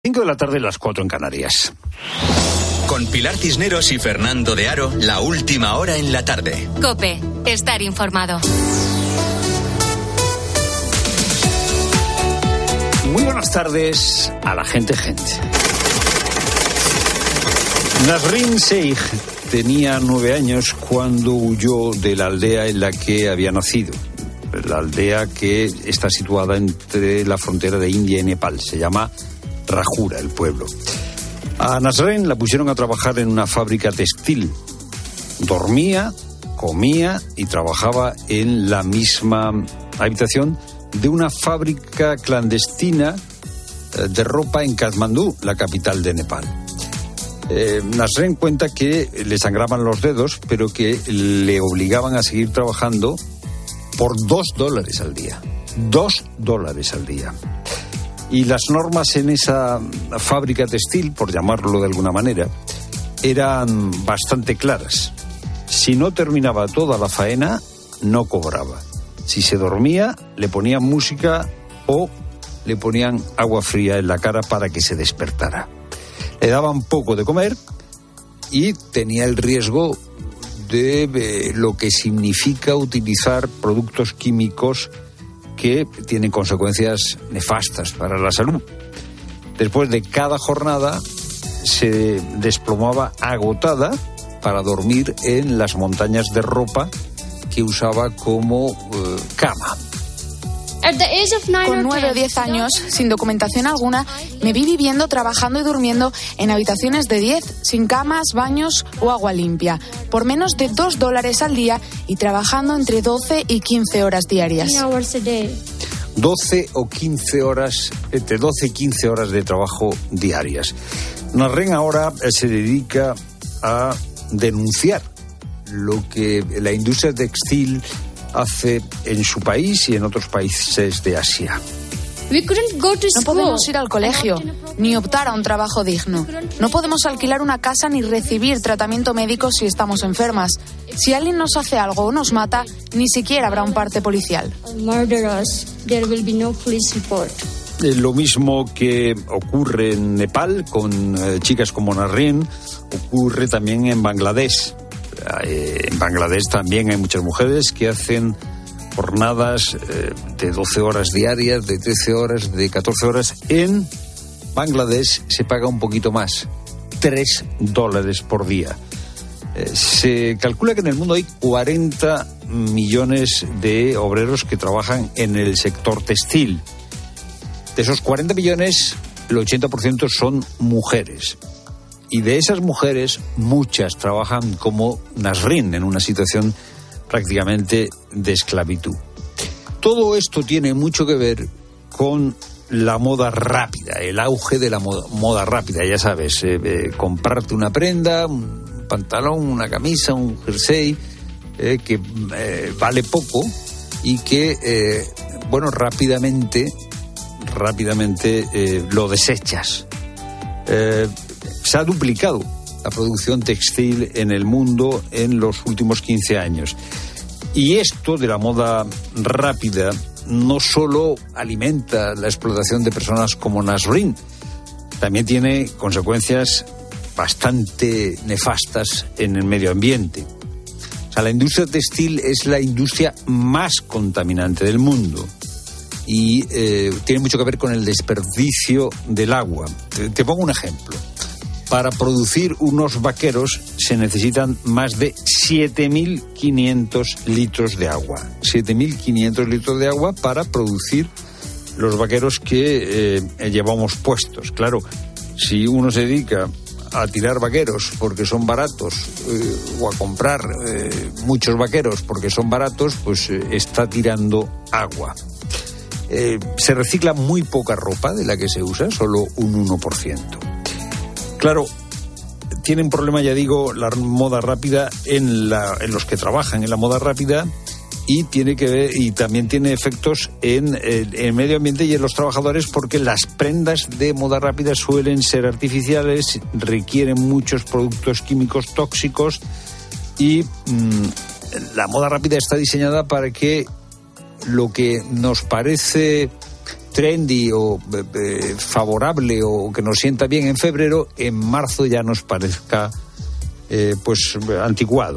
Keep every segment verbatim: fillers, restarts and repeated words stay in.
cinco de la tarde, las cuatro en Canarias. Con Pilar Cisneros y Fernando de Aro, la última hora en la tarde. COPE, estar informado. Muy buenas tardes a la gente, gente. Nasrin Sheikh tenía nueve años cuando huyó de la aldea en la que había nacido. La aldea que está situada entre la frontera de India y Nepal. Se llama Rajura, el pueblo. A Nasrin la pusieron a trabajar en una fábrica textil. Dormía, comía y trabajaba en la misma habitación de una fábrica clandestina de ropa en Katmandú, la capital de Nepal. Eh, Nasrin cuenta que le sangraban los dedos, pero que le obligaban a seguir trabajando por dos dólares al día. Dos dólares al día. Y las normas en esa fábrica textil, por llamarlo de alguna manera, eran bastante claras. Si no terminaba toda la faena, no cobraba. Si se dormía, le ponían música o le ponían agua fría en la cara para que se despertara. Le daban poco de comer y tenía el riesgo de eh, lo que significa utilizar productos químicos que tienen consecuencias nefastas para la salud. Después de cada jornada se desplomaba agotada para dormir en las montañas de ropa que usaba como uh, cama. Con nueve o diez años, sin documentación alguna, me vi viviendo, trabajando y durmiendo en habitaciones de diez, sin camas, baños o agua limpia, por menos de dos dólares al día y trabajando entre doce y quince horas diarias. doce o quince horas, entre doce y quince horas de trabajo diarias. Nasrin ahora se dedica a denunciar lo que la industria textil hace en su país y en otros países de Asia. No podemos ir al colegio, ni optar a un trabajo digno. No podemos alquilar una casa ni recibir tratamiento médico si estamos enfermas. Si alguien nos hace algo o nos mata, ni siquiera habrá un parte policial. Lo mismo que ocurre en Nepal con eh, chicas como Nasrin, ocurre también en Bangladesh. Eh, en Bangladesh también hay muchas mujeres que hacen jornadas eh, de doce horas diarias, de trece horas, de catorce horas. En Bangladesh se paga un poquito más, tres dólares por día. Eh, se calcula que en el mundo hay cuarenta millones de obreros que trabajan en el sector textil. De esos cuarenta millones, el ochenta por ciento son mujeres. Y de esas mujeres, muchas trabajan como Nasrin, en una situación prácticamente de esclavitud. Todo esto tiene mucho que ver con la moda rápida, el auge de la moda, moda rápida. Ya sabes, eh, eh, comprarte una prenda, un pantalón, una camisa, un jersey, eh, que eh, vale poco y que, eh, bueno, rápidamente, rápidamente eh, lo desechas. Eh, Se ha duplicado la producción textil en el mundo en los últimos quince años. Y esto de la moda rápida no solo alimenta la explotación de personas como Nasrin, también tiene consecuencias bastante nefastas en el medio ambiente. O sea, la industria textil es la industria más contaminante del mundo. Y eh, tiene mucho que ver con el desperdicio del agua. Te, te pongo un ejemplo. Para producir unos vaqueros se necesitan más de siete mil quinientos litros de agua. siete mil quinientos litros de agua para producir los vaqueros que eh, llevamos puestos. Claro, si uno se dedica a tirar vaqueros porque son baratos eh, o a comprar eh, muchos vaqueros porque son baratos, pues eh, está tirando agua. Eh, se recicla muy poca ropa de la que se usa, solo un uno por ciento. Claro, tiene un problema, ya digo, la moda rápida en, la, en los que trabajan en la moda rápida y tiene que ver, y también tiene efectos en, en el medio ambiente y en los trabajadores, porque las prendas de moda rápida suelen ser artificiales, requieren muchos productos químicos tóxicos y mmm, la moda rápida está diseñada para que lo que nos parece trendy o eh, favorable o que nos sienta bien en febrero, en marzo ya nos parezca eh, pues anticuado.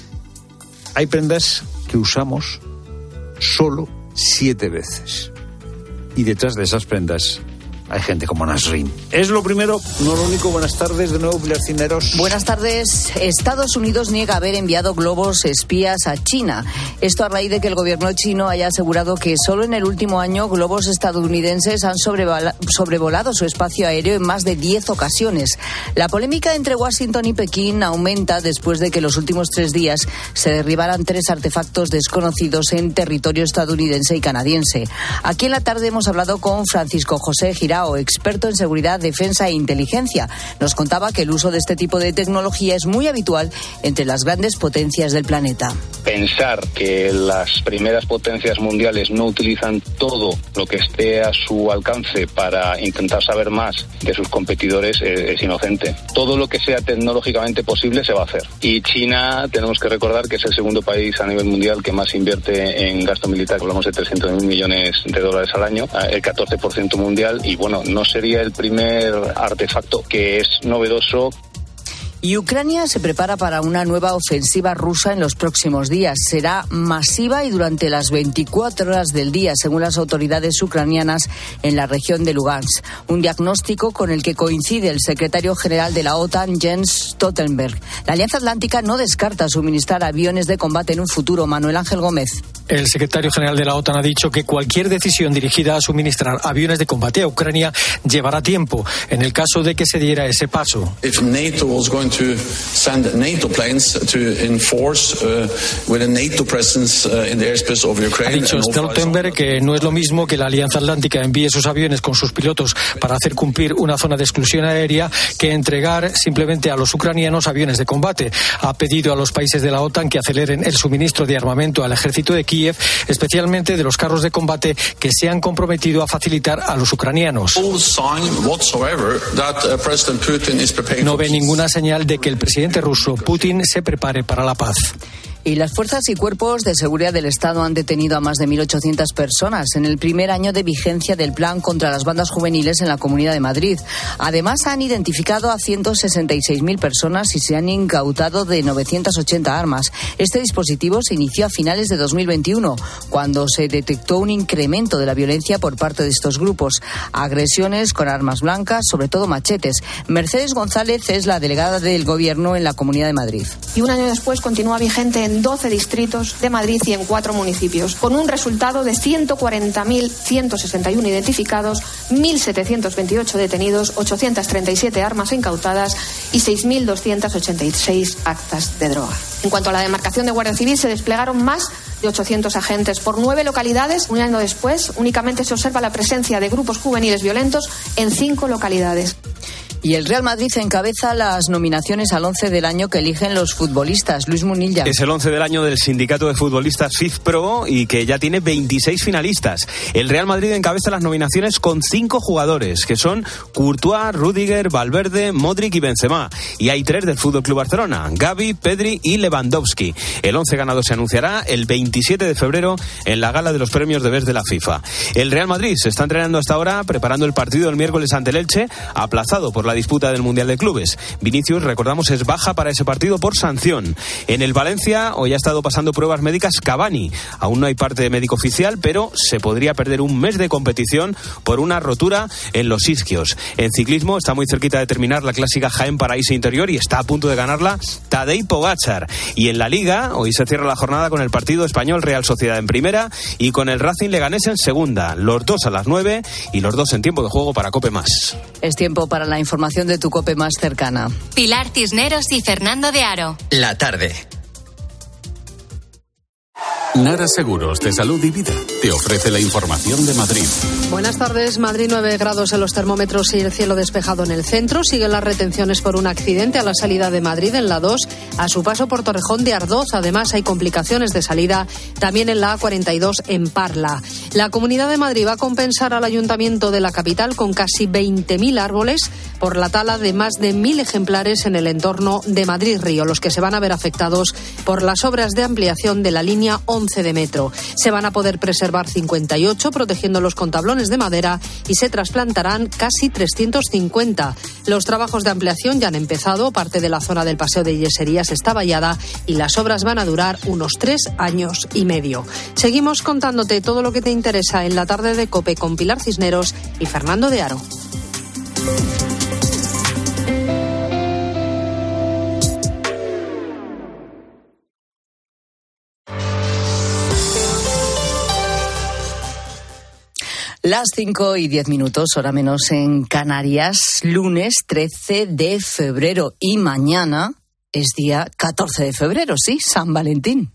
Hay prendas que usamos solo siete veces y detrás de esas prendas hay gente como Nasrin. Es lo primero, no lo único. Buenas tardes de nuevo, Pilar Cisneros. Buenas tardes. Estados Unidos niega haber enviado globos espías a China. Esto a raíz de que el gobierno chino haya asegurado que solo en el último año globos estadounidenses han sobrevolado su espacio aéreo en más de diez ocasiones. La polémica entre Washington y Pekín aumenta después de que los últimos tres días se derribaran tres artefactos desconocidos en territorio estadounidense y canadiense. Aquí en la tarde hemos hablado con Francisco José Girao, experto en seguridad, defensa e inteligencia. Nos contaba que el uso de este tipo de tecnología es muy habitual entre las grandes potencias del planeta. Pensar que las primeras potencias mundiales no utilizan todo lo que esté a su alcance para intentar saber más de sus competidores es, es inocente. Todo lo que sea tecnológicamente posible se va a hacer. Y China, tenemos que recordar que es el segundo país a nivel mundial que más invierte en gasto militar. Hablamos de trescientos mil millones de dólares al año, el catorce por ciento mundial. Y bueno, no sería el primer artefacto que es novedoso. Y Ucrania se prepara para una nueva ofensiva rusa en los próximos días. Será masiva y durante las veinticuatro horas del día, según las autoridades ucranianas en la región de Lugansk. Un diagnóstico con el que coincide el secretario general de la OTAN, Jens Stoltenberg. La Alianza Atlántica no descarta suministrar aviones de combate en un futuro. Manuel Ángel Gómez. El secretario general de la OTAN ha dicho que cualquier decisión dirigida a suministrar aviones de combate a Ucrania llevará tiempo, en el caso de que se diera ese paso. If NATO was going to send NATO planes to enforce uh, with a NATO presence uh, in the airspace of Ukraine. Ha dicho Stoltenberg que no es lo mismo que la Alianza Atlántica envíe sus aviones con sus pilotos para hacer cumplir una zona de exclusión aérea que entregar simplemente a los ucranianos aviones de combate. Ha pedido a los países de la OTAN que aceleren el suministro de armamento al ejército de Kiev, especialmente de los carros de combate que se han comprometido a facilitar a los ucranianos. No ve ninguna señal de que el presidente ruso Putin se prepare para la paz. Y las fuerzas y cuerpos de seguridad del Estado han detenido a más de mil ochocientas personas en el primer año de vigencia del plan contra las bandas juveniles en la Comunidad de Madrid. Además, han identificado a ciento sesenta y seis mil personas y se han incautado de novecientas ochenta armas. Este dispositivo se inició a finales de dos mil veintiuno, cuando se detectó un incremento de la violencia por parte de estos grupos. Agresiones con armas blancas, sobre todo machetes. Mercedes González es la delegada del Gobierno en la Comunidad de Madrid. Y un año después continúa vigente en doce distritos de Madrid y en cuatro municipios, con un resultado de ciento cuarenta mil ciento sesenta y uno identificados, mil setecientos veintiocho detenidos, ochocientas treinta y siete armas incautadas y seis mil doscientas ochenta y seis actas de droga. En cuanto a la demarcación de Guardia Civil, se desplegaron más de ochocientos agentes por nueve localidades. Un año después, únicamente se observa la presencia de grupos juveniles violentos en cinco localidades. Y el Real Madrid encabeza las nominaciones al once del año que eligen los futbolistas. Luis Munilla. Es el once del año del Sindicato de Futbolistas FIFPro y que ya tiene veintiséis finalistas. El Real Madrid encabeza las nominaciones con cinco jugadores, que son Courtois, Rüdiger, Valverde, Modric y Benzema. Y hay tres del F C Barcelona, Gavi, Pedri y Lewandowski. El once ganador se anunciará el veintisiete de febrero en la gala de los premios de Best de la FIFA. El Real Madrid se está entrenando hasta ahora preparando el partido el miércoles ante el Elche, aplazado por la disputa del Mundial de Clubes. Vinicius, recordamos, es baja para ese partido por sanción. En el Valencia hoy ha estado pasando pruebas médicas Cavani. Aún no hay parte médico oficial, pero se podría perder un mes de competición por una rotura en los isquios. En ciclismo está muy cerquita de terminar la clásica Jaén Paraíso Interior y está a punto de ganarla Tadej Pogačar. Y en la Liga hoy se cierra la jornada con el partido español Real Sociedad en primera y con el Racing Leganés en segunda. Los dos a las nueve y los dos en tiempo de juego para Cope Más. Es tiempo para la información de tu COPE más cercana. Pilar Cisneros y Fernando de Aro. La tarde. Nara Seguros de Salud y Vida te ofrece la información de Madrid. Buenas tardes. Madrid, nueve grados en los termómetros y el cielo despejado en el centro. Siguen las retenciones por un accidente a la salida de Madrid en la dos, a su paso por Torrejón de Ardoz. Además, hay complicaciones de salida también en la A cuarenta y dos en Parla. La Comunidad de Madrid va a compensar al Ayuntamiento de la capital con casi veinte mil árboles por la tala de más de mil ejemplares en el entorno de Madrid-Río, los que se van a ver afectados por las obras de ampliación de la línea once de metro. Se van a poder preservar conservar cincuenta y ocho, protegiéndolos con tablones de madera, y se trasplantarán casi trescientos cincuenta. Los trabajos de ampliación ya han empezado, parte de la zona del Paseo de Yeserías está vallada y las obras van a durar unos tres años y medio. Seguimos contándote todo lo que te interesa en la tarde de COPE con Pilar Cisneros y Fernando de Aro. Las cinco y diez minutos, hora menos en Canarias, lunes trece de febrero, y mañana es día catorce de febrero, sí, San Valentín.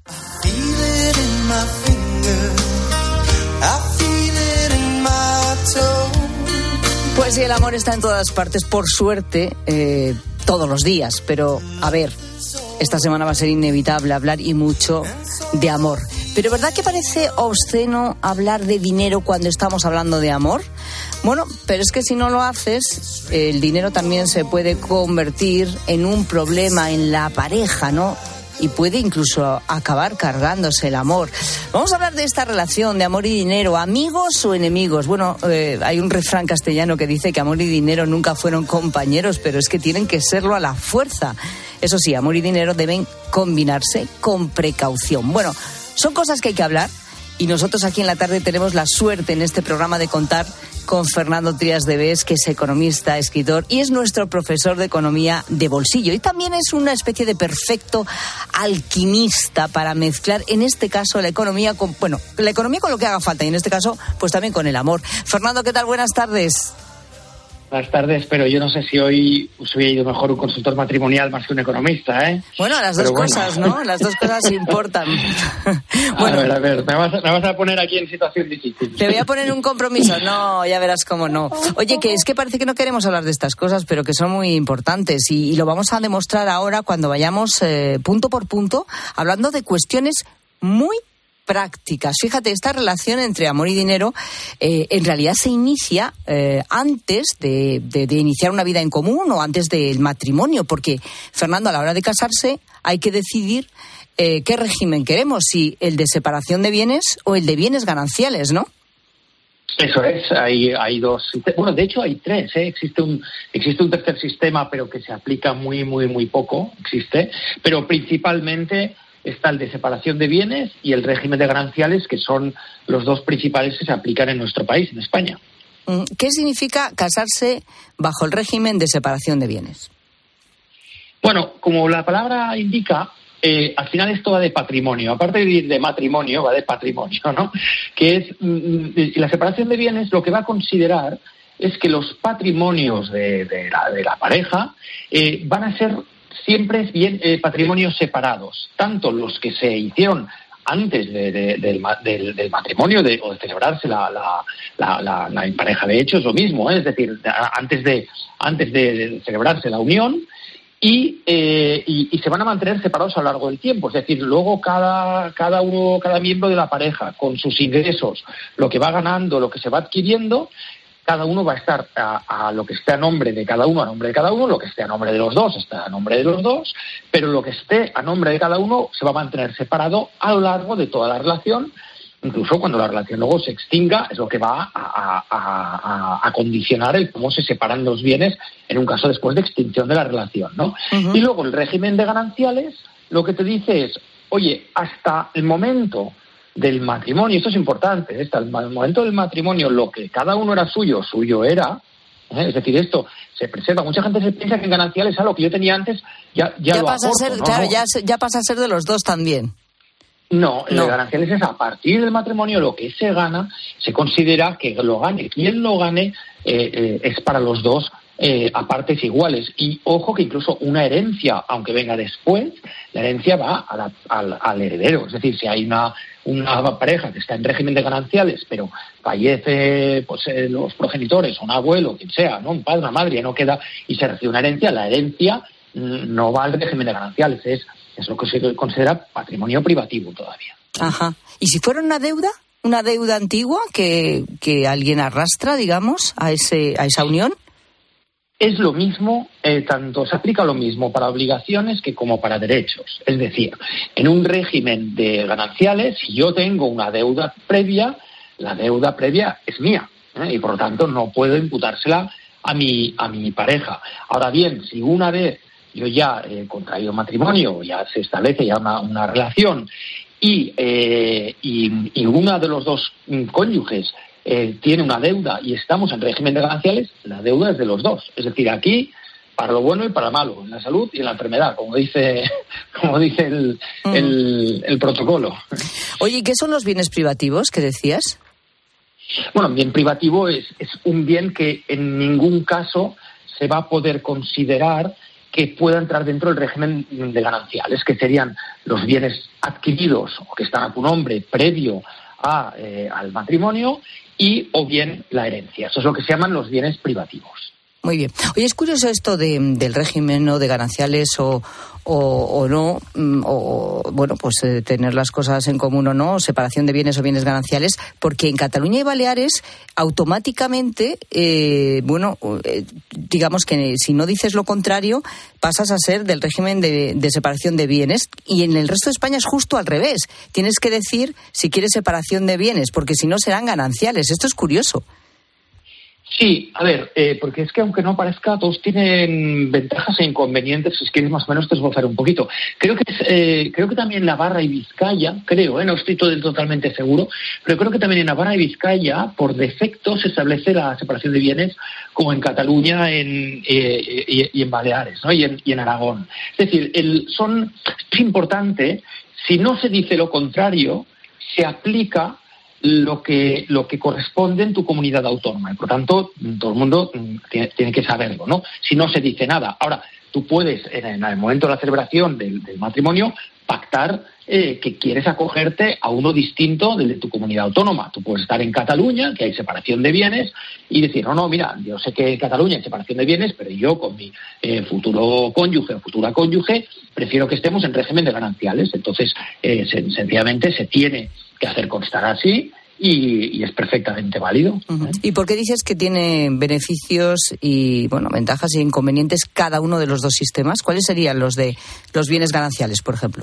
Pues sí, el amor está en todas partes, por suerte, eh, todos los días, pero a ver, esta semana va a ser inevitable hablar y mucho de amor. Pero ¿verdad que parece obsceno hablar de dinero cuando estamos hablando de amor? Bueno, pero es que si no lo haces, el dinero también se puede convertir en un problema en la pareja, ¿no? Y puede incluso acabar cargándose el amor. Vamos a hablar de esta relación de amor y dinero, amigos o enemigos. Bueno, eh, hay un refrán castellano que dice que amor y dinero nunca fueron compañeros, pero es que tienen que serlo a la fuerza. Eso sí, amor y dinero deben combinarse con precaución. Bueno, son cosas que hay que hablar, y nosotros aquí en la tarde tenemos la suerte en este programa de contar con Fernando Trías de Bes, que es economista, escritor y es nuestro profesor de economía de bolsillo. Y también es una especie de perfecto alquimista para mezclar, en este caso, la economía con, bueno, la economía con lo que haga falta, y en este caso, pues también con el amor. Fernando, ¿qué tal? Buenas tardes. Buenas tardes, pero yo no sé si hoy os hubiera ido mejor un consultor matrimonial más que un economista, ¿eh? Bueno, las dos pero cosas, bueno. ¿no? Las dos cosas importan. Bueno, a ver, a ver, me vas, me vas a poner aquí en situación difícil. Te voy a poner un compromiso. No, ya verás cómo no. Oye, que es que parece que no queremos hablar de estas cosas, pero que son muy importantes, y, y lo vamos a demostrar ahora cuando vayamos eh, punto por punto, hablando de cuestiones muy prácticas. Fíjate, esta relación entre amor y dinero eh, en realidad se inicia eh, antes de, de, de iniciar una vida en común o antes del matrimonio, porque, Fernando, a la hora de casarse hay que decidir eh, qué régimen queremos, si el de separación de bienes o el de bienes gananciales, ¿no? Eso es, hay, hay dos, bueno, de hecho hay tres, ¿eh? existe un existe un tercer sistema, pero que se aplica muy, muy, muy poco, existe, pero principalmente está el de separación de bienes y el régimen de gananciales, que son los dos principales que se aplican en nuestro país, en España. ¿Qué significa casarse bajo el régimen de separación de bienes? Bueno, como la palabra indica, eh, al final esto va de patrimonio. Aparte de ir de matrimonio, va de patrimonio, ¿no? Que es mm, la separación de bienes, lo que va a considerar es que los patrimonios de, de, la, de la pareja eh, van a ser siempre bien eh, patrimonios separados, tanto los que se hicieron antes de, de, del, del, del matrimonio de, o de celebrarse la, la, la, la, la pareja de hecho, es lo mismo, ¿eh? Es decir, antes de antes de, de celebrarse la unión, y, eh, y, y se van a mantener separados a lo largo del tiempo, es decir, luego cada, cada uno, cada miembro de la pareja, con sus ingresos, lo que va ganando, lo que se va adquiriendo, cada uno va a estar a, a lo que esté a nombre de cada uno, a nombre de cada uno, lo que esté a nombre de los dos está a nombre de los dos, pero lo que esté a nombre de cada uno se va a mantener separado a lo largo de toda la relación. Incluso cuando la relación luego se extinga, es lo que va a, a, a, a condicionar el cómo se separan los bienes en un caso después de extinción de la relación, ¿no? Uh-huh. Y luego el régimen de gananciales lo que te dice es, oye, hasta el momento del matrimonio, esto es importante, hasta el momento del matrimonio lo que cada uno era suyo, suyo era, ¿eh? Es decir, esto se preserva. Mucha gente se piensa que en gananciales algo que yo tenía antes ya, ya, ya lo pasa aporto, a ser, ¿no? claro, ya, ya pasa a ser de los dos también. No, no. El de gananciales es a partir del matrimonio lo que se gana, se considera que lo gane. Quien lo gane eh, eh, es para los dos eh, a partes iguales. Y ojo que incluso una herencia, aunque venga después, la herencia va a la, al, al heredero. Es decir, si hay una, una pareja que está en régimen de gananciales, pero fallece pues eh, los progenitores, un abuelo, quien sea, ¿no? Un padre, una madre, ya no queda, y se recibe una herencia, la herencia mm, no va al régimen de gananciales, es Es lo que se considera patrimonio privativo todavía. Ajá. ¿Y si fuera una deuda? ¿Una deuda antigua que, que alguien arrastra, digamos, a ese a esa unión? Es lo mismo, eh, tanto se aplica lo mismo para obligaciones que como para derechos. Es decir, en un régimen de gananciales, si yo tengo una deuda previa, la deuda previa es mía, ¿eh? Y por lo tanto no puedo imputársela a mi, a mi pareja. Ahora bien, si una vez yo ya he contraído matrimonio, ya se establece ya una, una relación y, eh, y, y uno de los dos cónyuges eh, tiene una deuda y estamos en régimen de gananciales, la deuda es de los dos. Es decir, aquí, para lo bueno y para lo malo, en la salud y en la enfermedad, como dice, como dice el, mm. el, el protocolo. Oye, ¿y qué son los bienes privativos que decías? Bueno, un bien privativo es, es un bien que en ningún caso se va a poder considerar que pueda entrar dentro del régimen de gananciales, que serían los bienes adquiridos o que están a tu nombre previo a, eh, al matrimonio y o bien la herencia. Eso es lo que se llaman los bienes privativos. Muy bien. Oye, es curioso esto de, del régimen, ¿no?, de gananciales o, o, o no, o bueno, pues eh, tener las cosas en común o no, separación de bienes o bienes gananciales, porque en Cataluña y Baleares automáticamente, eh, bueno, eh, digamos que si no dices lo contrario, pasas a ser del régimen de, de separación de bienes, y en el resto de España es justo al revés. Tienes que decir si quieres separación de bienes, porque si no serán gananciales. Esto es curioso. Sí, a ver, eh, porque es que aunque no parezca, todos tienen ventajas e inconvenientes. Si quieres más o menos te esbozar un poquito. Creo que eh, creo que también Navarra y Vizcaya, creo, eh, no estoy todo, totalmente seguro, pero creo que también en Navarra y Vizcaya, por defecto, se establece la separación de bienes como en Cataluña en, eh, y, y en Baleares, ¿no? y, en, y en Aragón. Es decir, el, son, es importante, si no se dice lo contrario, se aplica lo que lo que corresponde en tu comunidad autónoma. Y por tanto, todo el mundo tiene, tiene que saberlo, ¿no? Si no se dice nada. Ahora, tú puedes, en, en el momento de la celebración del, del matrimonio, pactar eh, que quieres acogerte a uno distinto del de tu comunidad autónoma. Tú puedes estar en Cataluña, que hay separación de bienes, y decir, no, no, mira, yo sé que en Cataluña hay separación de bienes, pero yo con mi eh, futuro cónyuge o futura cónyuge prefiero que estemos en régimen de gananciales. Entonces, eh, sen- sencillamente se tiene que hacer constar así y, y es perfectamente válido. Uh-huh. ¿Eh? ¿Y por qué dices que tiene beneficios y, bueno, ventajas e inconvenientes cada uno de los dos sistemas? ¿Cuáles serían los de los bienes gananciales, por ejemplo?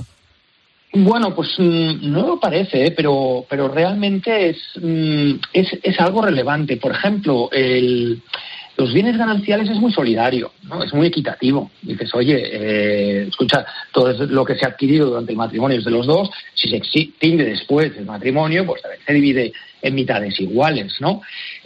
Bueno, pues mmm, no lo parece, ¿eh? pero pero realmente es, mmm, es es algo relevante. Por ejemplo, el los bienes gananciales es muy solidario, ¿no? Es muy equitativo. Dices, oye, eh, escucha, todo lo que se ha adquirido durante el matrimonio es de los dos. Si se extingue después del matrimonio, pues también se divide en mitades iguales, ¿no?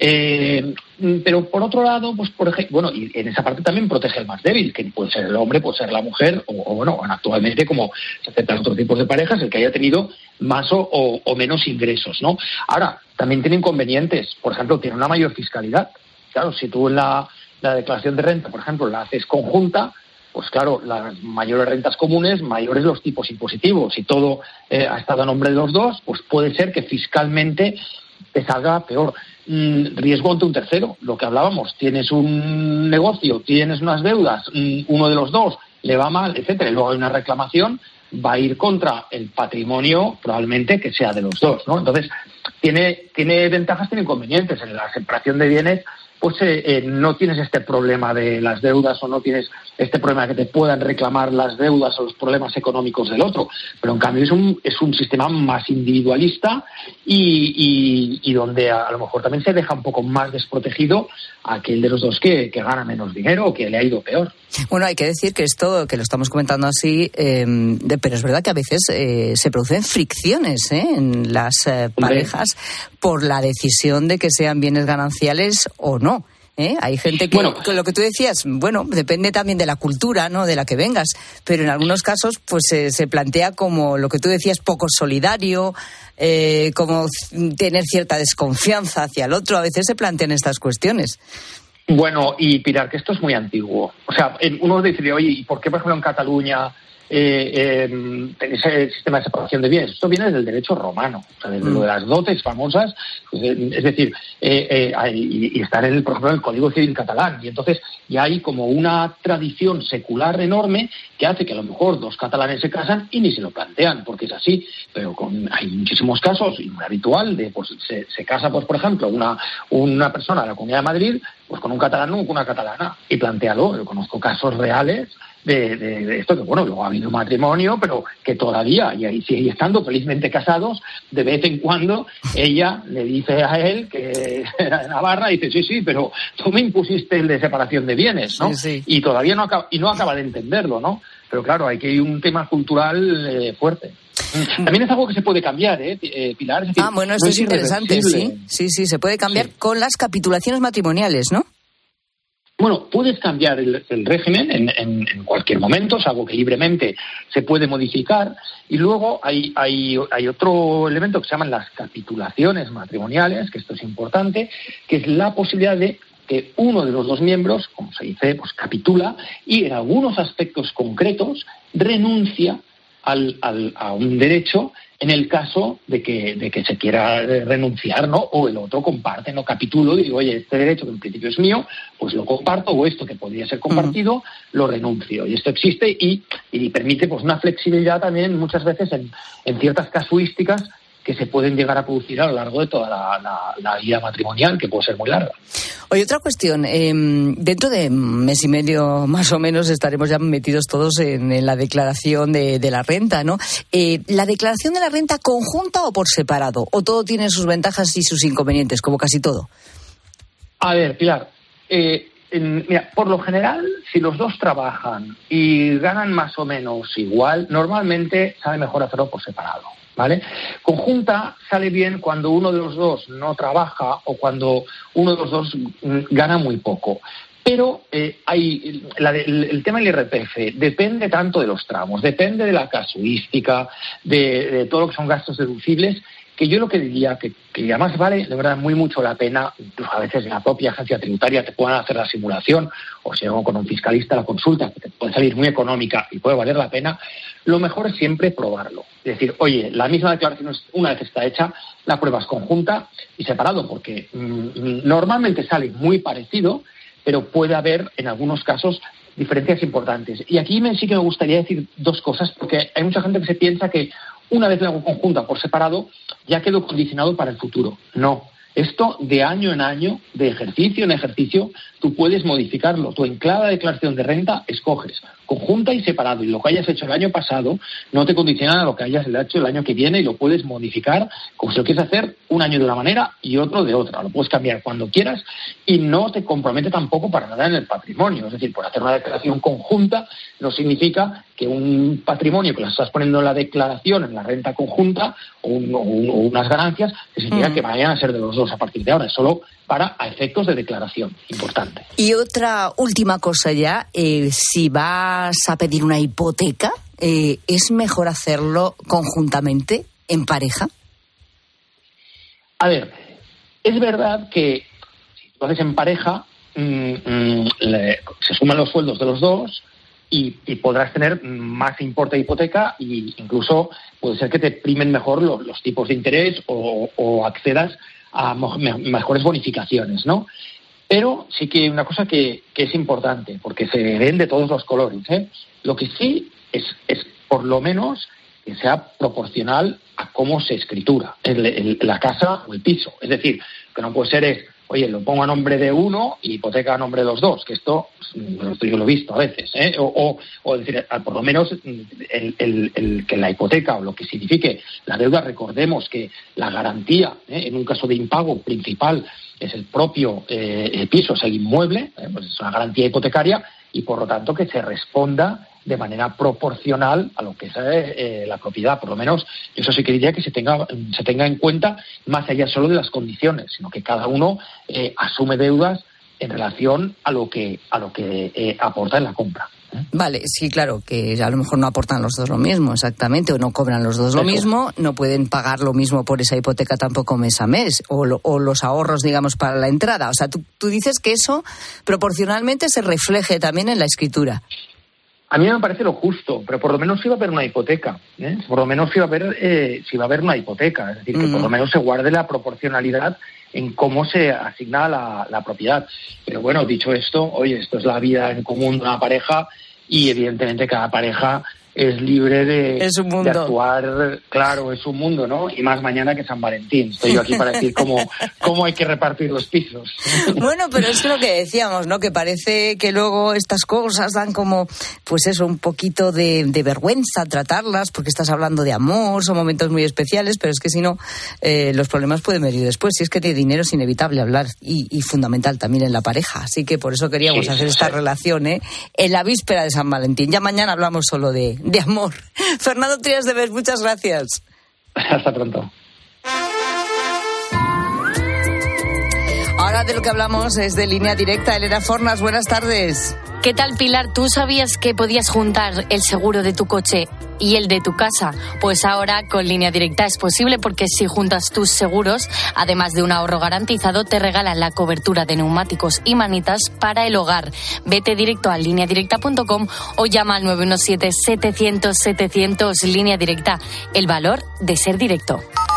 Eh, pero por otro lado, pues por ejemplo, bueno, y en esa parte también protege al más débil, que puede ser el hombre, puede ser la mujer, o, o bueno, actualmente como se aceptan otros tipos de parejas, el que haya tenido más o, o, o menos ingresos, ¿no? Ahora, también tiene inconvenientes. Por ejemplo, tiene una mayor fiscalidad. Claro, si tú en la, la declaración de renta, por ejemplo, la haces conjunta, pues claro, las mayores rentas comunes, mayores los tipos impositivos. Si todo eh, ha estado a nombre de los dos, pues puede ser que fiscalmente te salga peor. Mm, riesgo ante un tercero, lo que hablábamos. Tienes un negocio, tienes unas deudas, mm, uno de los dos le va mal, etcétera, y luego hay una reclamación, va a ir contra el patrimonio probablemente que sea de los dos, ¿no? Entonces, tiene, tiene ventajas, tiene inconvenientes. En la separación de bienes, pues eh, eh, no tienes este problema de las deudas o no tienes este problema de que te puedan reclamar las deudas o los problemas económicos del otro. Pero en cambio es un, es un sistema más individualista y, y, y donde a, a lo mejor también se deja un poco más desprotegido a aquel de los dos que, que gana menos dinero o que le ha ido peor. Bueno, hay que decir que esto, que lo estamos comentando así, eh, de, pero es verdad que a veces eh, se producen fricciones ¿eh? en las eh, parejas por la decisión de que sean bienes gananciales o no. ¿Eh? Hay gente que, bueno, que lo que tú decías, bueno, depende también de la cultura, ¿no?, de la que vengas, pero en algunos casos pues eh, se plantea como lo que tú decías, poco solidario, eh, como tener cierta desconfianza hacia el otro. A veces se plantean estas cuestiones. Bueno, y Pilar, que esto es muy antiguo. O sea, uno dice, oye, ¿y por qué, por ejemplo, en Cataluña eh, eh, tenéis el sistema de separación de bienes? Esto viene del derecho romano, o sea, desde mm. lo de las dotes famosas, es decir, eh, eh, y, y está en el, por ejemplo, en el Código Civil catalán, y entonces ya hay como una tradición secular enorme que hace que a lo mejor dos catalanes se casan y ni se lo plantean, porque es así, pero con, hay muchísimos casos, y muy habitual, de pues se, se casa, pues por ejemplo, una, una persona de la Comunidad de Madrid, pues con un catalán o con una catalana, y plantéalo. Yo conozco casos reales de, de, de esto, que bueno, luego ha habido un matrimonio, pero que todavía, y ahí sigue estando felizmente casados, de vez en cuando ella le dice a él que era de Navarra, y dice, sí, sí, pero tú me impusiste el de separación de bienes, ¿no? Sí, sí. Y todavía no acaba, y no acaba de entenderlo, ¿no? Pero claro, hay que hay un tema cultural eh, fuerte. También es algo que se puede cambiar, ¿eh, eh Pilar? Es decir, ah, bueno, esto no es, es interesante, sí, sí, sí, se puede cambiar sí. con las capitulaciones matrimoniales, ¿no? Bueno, puedes cambiar el, el régimen en, en, en cualquier momento, es algo que libremente se puede modificar, y luego hay, hay, hay otro elemento que se llaman las capitulaciones matrimoniales, que esto es importante, que es la posibilidad de que uno de los dos miembros, como se dice, pues capitula y en algunos aspectos concretos renuncia al, al, a un derecho en el caso de que, de que se quiera renunciar, ¿no? O el otro comparte, no capitulo y digo, oye, este derecho que en principio es mío, pues lo comparto, o esto que podría ser compartido, uh-huh. lo renuncio. Y esto existe y, y permite pues una flexibilidad también muchas veces en, en ciertas casuísticas que se pueden llegar a producir a lo largo de toda la, la, la vida matrimonial, que puede ser muy larga. Oye, otra cuestión. Eh, dentro de un mes y medio, más o menos, estaremos ya metidos todos en, en la declaración de, de la renta, ¿no? Eh, ¿La declaración de la renta conjunta o por separado? ¿O todo tiene sus ventajas y sus inconvenientes, como casi todo? A ver, Pilar, eh, en, mira, por lo general, si los dos trabajan y ganan más o menos igual, normalmente sale mejor hacerlo por separado. ¿Vale? Conjunta sale bien cuando uno de los dos no trabaja o cuando uno de los dos gana muy poco. Pero eh, hay la de, el, el tema del I R P F depende tanto de los tramos, depende de la casuística, de, de todo lo que son gastos deducibles, que yo lo que diría que, que además vale de verdad muy mucho la pena, incluso a veces en la propia agencia tributaria te puedan hacer la simulación, o si hago con un fiscalista la consulta, que te puede salir muy económica y puede valer la pena. Lo mejor es siempre probarlo. Es decir, oye, la misma declaración, una vez está hecha, la prueba es conjunta y separado, porque mmm, normalmente sale muy parecido, pero puede haber, en algunos casos, diferencias importantes. Y aquí me, sí que me gustaría decir dos cosas, porque hay mucha gente que se piensa que una vez la hago conjunta por separado, ya quedo condicionado para el futuro. No. Esto, de año en año, de ejercicio en ejercicio, tú puedes modificarlo. Tú en cada declaración de renta escoges conjunta y separado. Y lo que hayas hecho el año pasado no te condiciona a lo que hayas hecho el año que viene y lo puedes modificar como si lo quieres hacer un año de una manera y otro de otra. Lo puedes cambiar cuando quieras y no te compromete tampoco para nada en el patrimonio. Es decir, por hacer una declaración conjunta no significa que un patrimonio que lo estás poniendo en la declaración, en la renta conjunta o, un, o, un, o unas ganancias, que significa mm. que vayan a ser de los dos a partir de ahora. Es solo para a efectos de declaración. Importante. Y otra última cosa ya, eh, si vas a pedir una hipoteca, eh, ¿es mejor hacerlo conjuntamente, en pareja? A ver, es verdad que si lo haces en pareja, mmm, mmm, le, se suman los sueldos de los dos y, y podrás tener más importe de hipoteca e incluso puede ser que te primen mejor los, los tipos de interés o, o accedas a mejores bonificaciones, ¿no? Pero sí que hay una cosa que, que es importante, porque se ven de todos los colores, ¿eh? Lo que sí es, es por lo menos que sea proporcional a cómo se escritura el, el, la casa o el piso. Es decir, que no puede ser es, oye, lo pongo a nombre de uno y hipoteca a nombre de los dos, que esto yo lo he visto a veces, ¿eh? O, o, o decir, por lo menos el, el, el, que la hipoteca o lo que signifique la deuda, recordemos que la garantía, ¿eh? en un caso de impago principal, es el propio eh, el piso, es el inmueble, ¿eh? Pues es una garantía hipotecaria y por lo tanto que se responda de manera proporcional a lo que es eh, la propiedad. Por lo menos, eso sí que diría que se tenga, se tenga en cuenta más allá solo de las condiciones, sino que cada uno eh, asume deudas en relación a lo que, a lo que eh, aporta en la compra. ¿eh? Vale, sí, claro, que a lo mejor no aportan los dos lo mismo, exactamente, o no cobran los dos lo mismo, no pueden pagar lo mismo por esa hipoteca tampoco mes a mes, o, lo, o los ahorros, digamos, para la entrada. O sea, tú, tú dices que eso proporcionalmente se refleje también en la escritura. A mí me parece lo justo, pero por lo menos si va a haber una hipoteca, ¿eh? Por lo menos si va a haber, eh, si va a haber una hipoteca, es decir, que mm. por lo menos se guarde la proporcionalidad en cómo se asigna la, la propiedad. Pero bueno, dicho esto, oye, esto es la vida en común de una pareja y evidentemente cada pareja es libre de, es un mundo. de actuar, claro, es un mundo, ¿no? Y más mañana que San Valentín. Estoy yo aquí para decir cómo, cómo hay que repartir los pisos. Bueno, pero es lo que decíamos, ¿no? Que parece que luego estas cosas dan como, pues eso, un poquito de, de vergüenza tratarlas, porque estás hablando de amor, son momentos muy especiales, pero es que si no, eh, los problemas pueden venir después. Si es que de dinero es inevitable hablar y, y fundamental también en la pareja. Así que por eso queríamos sí, hacer esta sí. relación, ¿eh? En la víspera de San Valentín. Ya mañana hablamos solo de de amor. Fernando Trías de Bes, muchas gracias. Hasta pronto. Ahora de lo que hablamos es de Línea Directa. Elena Fornas, buenas tardes. ¿Qué tal, Pilar? ¿Tú sabías que podías juntar el seguro de tu coche y el de tu casa? Pues ahora con Línea Directa es posible, porque si juntas tus seguros, además de un ahorro garantizado, te regalan la cobertura de neumáticos y manitas para el hogar. Vete directo a línea directa punto com o llama al nueve uno siete, setecientos, setecientos. Línea Directa, el valor de ser directo.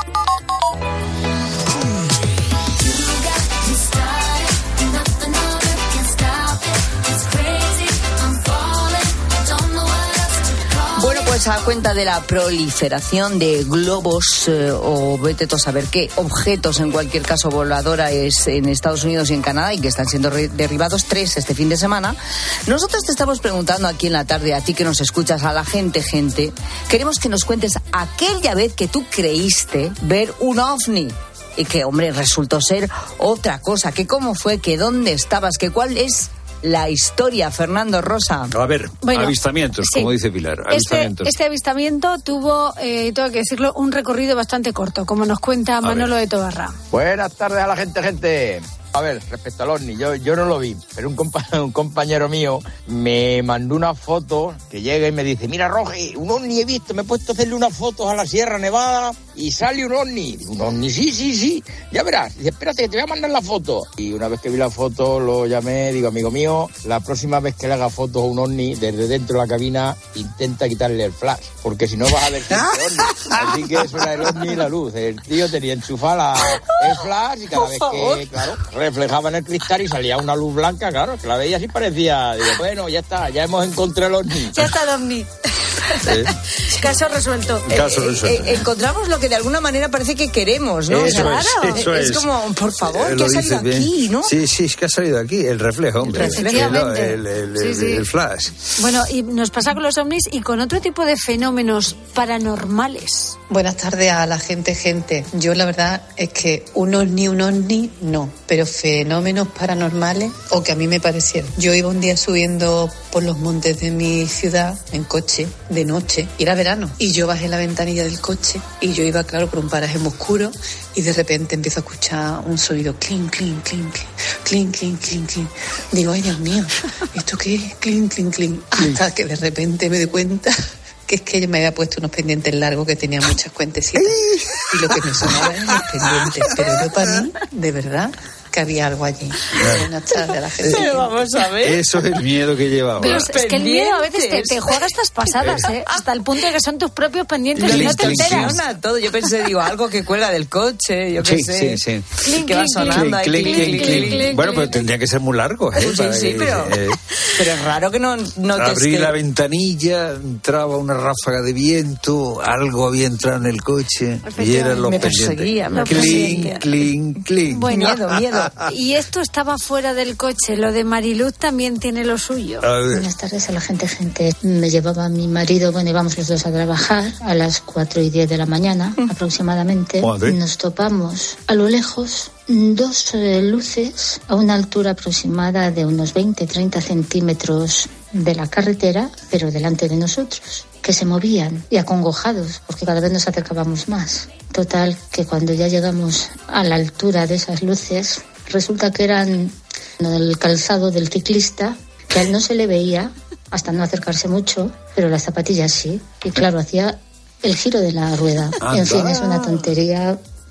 Pues a cuenta de la proliferación de globos eh, o vete tú a saber qué objetos, en cualquier caso voladores, en Estados Unidos y en Canadá, y que están siendo re- derribados tres este fin de semana, nosotros te estamos preguntando aquí en la tarde, a ti que nos escuchas, a la gente, gente, queremos que nos cuentes aquella vez que tú creíste ver un ovni y que, hombre, resultó ser otra cosa, que cómo fue, que dónde estabas, que cuál es la historia, Fernando Rosa. A ver, bueno, avistamientos, sí. Como dice Pilar. Avistamientos. Este, este avistamiento tuvo, eh, tengo que decirlo, un recorrido bastante corto, como nos cuenta Manolo de Tobarra. Buenas tardes a la gente, gente. A ver, respecto al ovni, yo, yo no lo vi, pero un, compa- un compañero mío me mandó una foto que llega y me dice, mira, Rogi, un ovni he visto, me he puesto a hacerle unas fotos a la Sierra Nevada y sale un ovni. Un ovni, sí, sí, sí, ya verás. Dice, espérate, que te voy a mandar la foto. Y una vez que vi la foto, lo llamé, digo, amigo mío, la próxima vez que le haga fotos a un ovni, desde dentro de la cabina, intenta quitarle el flash, porque si no vas a ver que es ovni. Así que eso era el ovni y la luz. El tío tenía enchufada el flash y cada vez que, claro, reflejaba en el cristal y salía una luz blanca, claro, que la veía así parecía, digo, bueno, ya está, ya hemos encontrado el ovni. Ya está el ovni. ¿Eh? Caso resuelto. Caso resuelto. Eh, eh, encontramos lo que de alguna manera parece que queremos, ¿no? Eso claro. Es, eso es, es como, por favor, eh, que ha salido bien. Aquí, ¿no? Sí, sí, es que ha salido aquí, el reflejo, hombre. Efectivamente. El, el, el, sí, el, sí. el flash. Bueno, y nos pasa con los ovnis y con otro tipo de fenómenos paranormales. Buenas tardes a la gente, gente. Yo la verdad es que un ovni, un ovni, no. Pero fenómenos paranormales, o que a mí me parecieron. Yo iba un día subiendo por los montes de mi ciudad en coche, de noche, y era verano. Y yo bajé la ventanilla del coche y yo iba, claro, por un paraje muy oscuro y de repente empiezo a escuchar un sonido clink, clink, clink, clink, clink, clink, clink. Digo, ay, Dios mío, ¿esto qué es? Clink, clink, clink. Hasta que de repente me di cuenta que es que yo me había puesto unos pendientes largos que tenía muchas cuentecitas y lo que me sonaba eran los pendientes, pero yo para mí, de verdad, que había algo allí. Buenas tardes a la gente. Pero vamos a ver. Eso es el miedo que llevaba. Pero es, es que el miedo a veces te, te juega estas pasadas, ¿eh? Hasta el punto de que son tus propios pendientes y, y no te enteras. Todo. Yo pensé, digo, algo que cuelga del coche, yo qué sí, sé. Sí, sí, sí. Que va sonando ahí. Clink, clink, clink, clink. Bueno, pero tendría que ser muy largo, ¿eh? Sí, sí, sí, pero, eh, pero es raro que no, no te abrí que... la ventanilla, entraba una ráfaga de viento, algo había entrado en el coche y eran los me pendientes. Perseguía, me clink, perseguía. clink, clink. Bueno, miedo, miedo. Y esto estaba fuera del coche. Lo de Mariluz también tiene lo suyo. Buenas tardes a la gente, gente. Me llevaba mi marido, bueno, íbamos los dos a trabajar a las cuatro y diez de la mañana aproximadamente. Madre. Nos topamos a lo lejos dos eh, luces a una altura aproximada de unos veinte a treinta centímetros de la carretera, pero delante de nosotros, que se movían y acongojados porque cada vez nos acercábamos más. Total, que cuando ya llegamos a la altura de esas luces, resulta que eran el calzado del ciclista, que a él no se le veía hasta no acercarse mucho, pero las zapatillas sí. Y claro, hacía el giro de la rueda. Anda. En fin, es una tontería,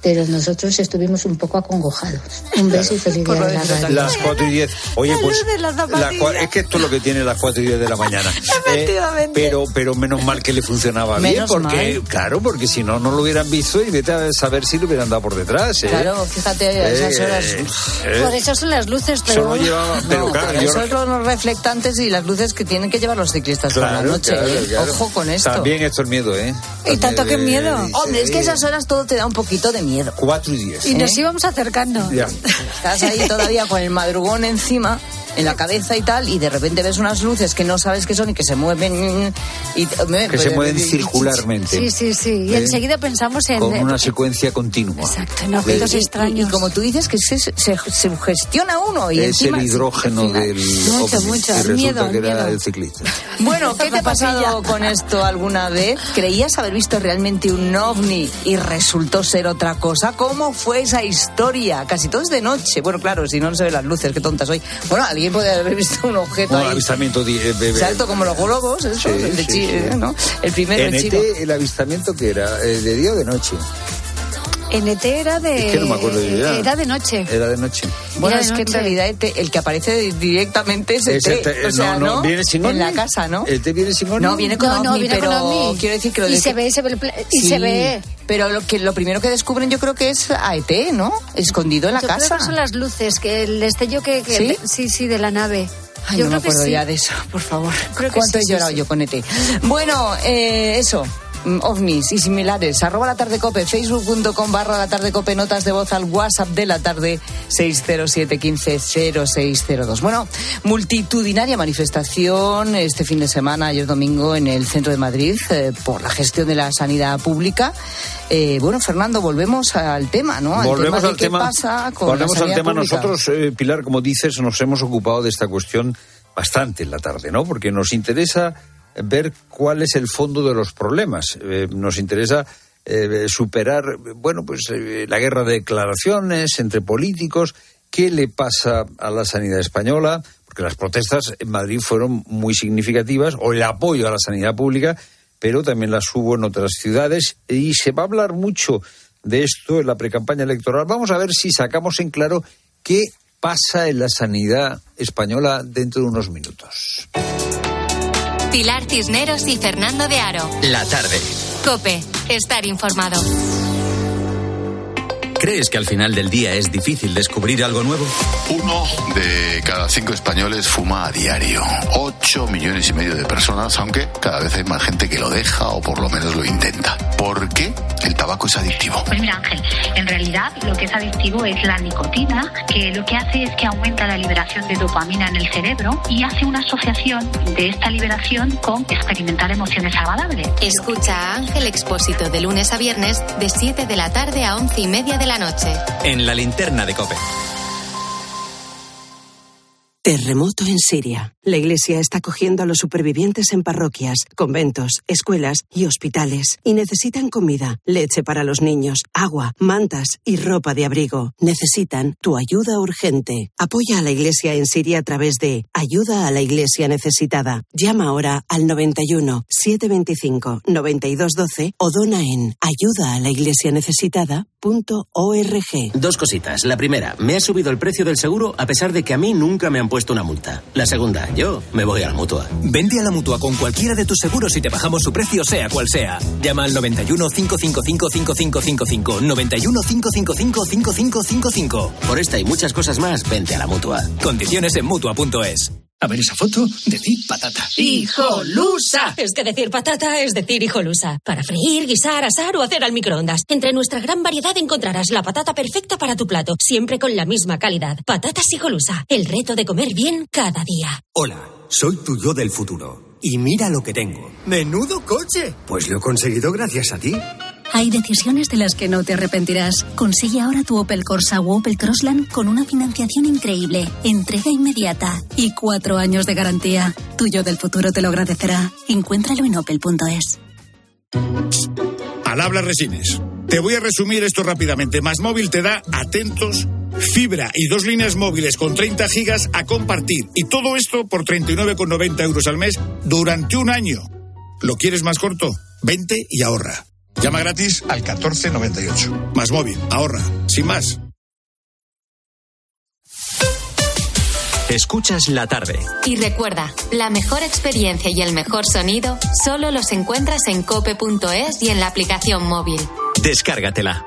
pero nosotros estuvimos un poco acongojados. Un beso y feliz día de la radio. Las cuatro y diez. Oye, pues la, es que esto es lo que tiene las cuatro y diez de la mañana. Efectivamente. Eh, pero, pero menos mal que le funcionaba menos bien, porque mal. Claro, porque si no, no lo hubieran visto y vete a saber si lo hubieran dado por detrás. ¿eh? Claro, fíjate, a esas horas. Eh, eh, por eso son las luces, pero... Solo llevaba, pero no, claro, pero yo... son los reflectantes y las luces que tienen que llevar los ciclistas claro, por la noche. Claro, ¿eh? claro. Ojo con esto. También esto es miedo, ¿eh? Y tanto que miedo. Eh, Hombre, es que esas horas todo te da un poquito de miedo. Cuatro y diez. Y ¿Eh? nos íbamos acercando. Ya. Estás ahí todavía con el madrugón encima, en la cabeza y tal, y de repente ves unas luces que no sabes qué son y que se mueven y me, que se mueven circularmente. Sí, sí, sí. Y ¿eh? enseguida pensamos en... Con una secuencia continua. Exacto, en objetos de, extraños. Y, y como tú dices, que se, se, se sugestiona uno. Y es encima, el hidrógeno sí, del mucho, ovni, mucho. Y resulta miedo, que era miedo. el ciclista. Bueno, ¿qué te ha pasado con esto alguna vez? ¿Creías haber visto realmente un ovni y resultó ser otra cosa? ¿Cómo fue esa historia? Casi todo es de noche. Bueno, claro, si no se ven las luces, qué tonta soy. Bueno, alguien puede haber visto un objeto un ahí. avistamiento de, eh, de alto como los globos, eso, sí, el de sí, Chile, sí. ¿no? El primero en el chino. E T, el avistamiento que era eh, de día o de noche. En E T era de... Es que no me acuerdo yo ya. Era de noche. Era de noche. Bueno, Era es de que noche. en realidad E T, el que aparece directamente es E T. Es E T. O sea, no, no, ¿no? viene sin en ovni. la casa, ¿no? ¿E T viene sin ovni? No, viene con No, ovni, no, viene pero con ovni. quiero decir que lo Y de se que- ve, se ve, el pla- y Sí, se ve... pero lo que lo primero que descubren yo creo que es a E T, ¿no? Escondido en la Yo casa. creo que son las luces, que el destello que... que ¿Sí? sí, sí, de la nave. Ay, yo no creo me acuerdo que sí. ya de eso, por favor. Creo que ¿Cuánto sí, he sí, llorado sí. yo con E T? Bueno, eh, eso. mm, ovnis y similares, arroba la tarde cope, facebook.com barra la tarde cope, notas de voz al WhatsApp de la tarde seis cero siete uno cinco cero seis cero dos. Bueno, multitudinaria manifestación este fin de semana, ayer domingo, en el centro de Madrid, eh, por la gestión de la sanidad pública. Eh, bueno, Fernando, volvemos al tema, ¿no? Al volvemos tema de al qué tema, pasa con volvemos la al sanidad tema. pública. Nosotros, eh, Pilar, como dices, nos hemos ocupado de esta cuestión bastante en la tarde, ¿no? Porque nos interesa ver cuál es el fondo de los problemas. Eh, nos interesa eh, superar, bueno, pues eh, la guerra de declaraciones entre políticos. ¿Qué le pasa a la sanidad española? Porque las protestas en Madrid fueron muy significativas, o el apoyo a la sanidad pública, pero también las hubo en otras ciudades, y se va a hablar mucho de esto en la precampaña electoral. Vamos a ver si sacamos en claro qué pasa en la sanidad española dentro de unos minutos. Pilar Cisneros y Fernando de Aro. La tarde. COPE. Estar informado. ¿Crees que al final del día es difícil descubrir algo nuevo? Uno de cada cinco españoles fuma a diario. Ocho millones y medio de personas, aunque cada vez hay más gente que lo deja o por lo menos lo intenta. ¿Por qué el tabaco es adictivo? Pues mira, Ángel, en realidad lo que es adictivo es la nicotina, que lo que hace es que aumenta la liberación de dopamina en el cerebro y hace una asociación de esta liberación con experimentar emociones agradables. Escucha a Ángel Expósito de lunes a viernes de siete de la tarde a once y media de la noche. En la linterna de COPE. Terremoto en Siria. La Iglesia está acogiendo a los supervivientes en parroquias, conventos, escuelas y hospitales. Y necesitan comida, leche para los niños, agua, mantas y ropa de abrigo. Necesitan tu ayuda urgente. Apoya a la Iglesia en Siria a través de Ayuda a la Iglesia Necesitada. Llama ahora al noventa y uno, setecientos veinticinco, noventa y dos doce o dona en ayuda a la iglesia necesitada punto org. Dos cositas. La primera, me ha subido el precio del seguro a pesar de que a mí nunca me han puesto una multa. La segunda, yo me voy a la Mutua. Vente a la Mutua con cualquiera de tus seguros y te bajamos su precio sea cual sea. Llama al noventa y uno, cinco cinco cinco, cinco cinco cinco cinco, noventa y uno, cinco cinco cinco, cinco cinco cinco cinco. Por esta y muchas cosas más, vente a la Mutua. Condiciones en Mutua punto es. A ver esa foto, decir patata. ¡Hijolusa! Es que decir patata es decir hijolusa. Para freír, guisar, asar o hacer al microondas. Entre nuestra gran variedad encontrarás la patata perfecta para tu plato, siempre con la misma calidad. Patatas Hijolusa, el reto de comer bien cada día. Hola, soy tu yo del futuro. Y mira lo que tengo. ¡Menudo coche! Pues lo he conseguido gracias a ti. Hay decisiones de las que no te arrepentirás. Consigue ahora tu Opel Corsa o Opel Crossland con una financiación increíble, entrega inmediata y cuatro años de garantía. Tu yo del futuro te lo agradecerá. Encuéntralo en opel punto es. Al habla Resines. Te voy a resumir esto rápidamente. Más Móvil te da, atentos, fibra y dos líneas móviles con treinta gigas a compartir. Y todo esto por treinta y nueve con noventa euros al mes durante un año. ¿Lo quieres más corto? Vente y ahorra. Llama gratis al catorce noventa y ocho. Más móvil, ahorra, sin más. Escuchas la tarde. Y recuerda, la mejor experiencia y el mejor sonido solo los encuentras en cope punto es y en la aplicación móvil. Descárgatela.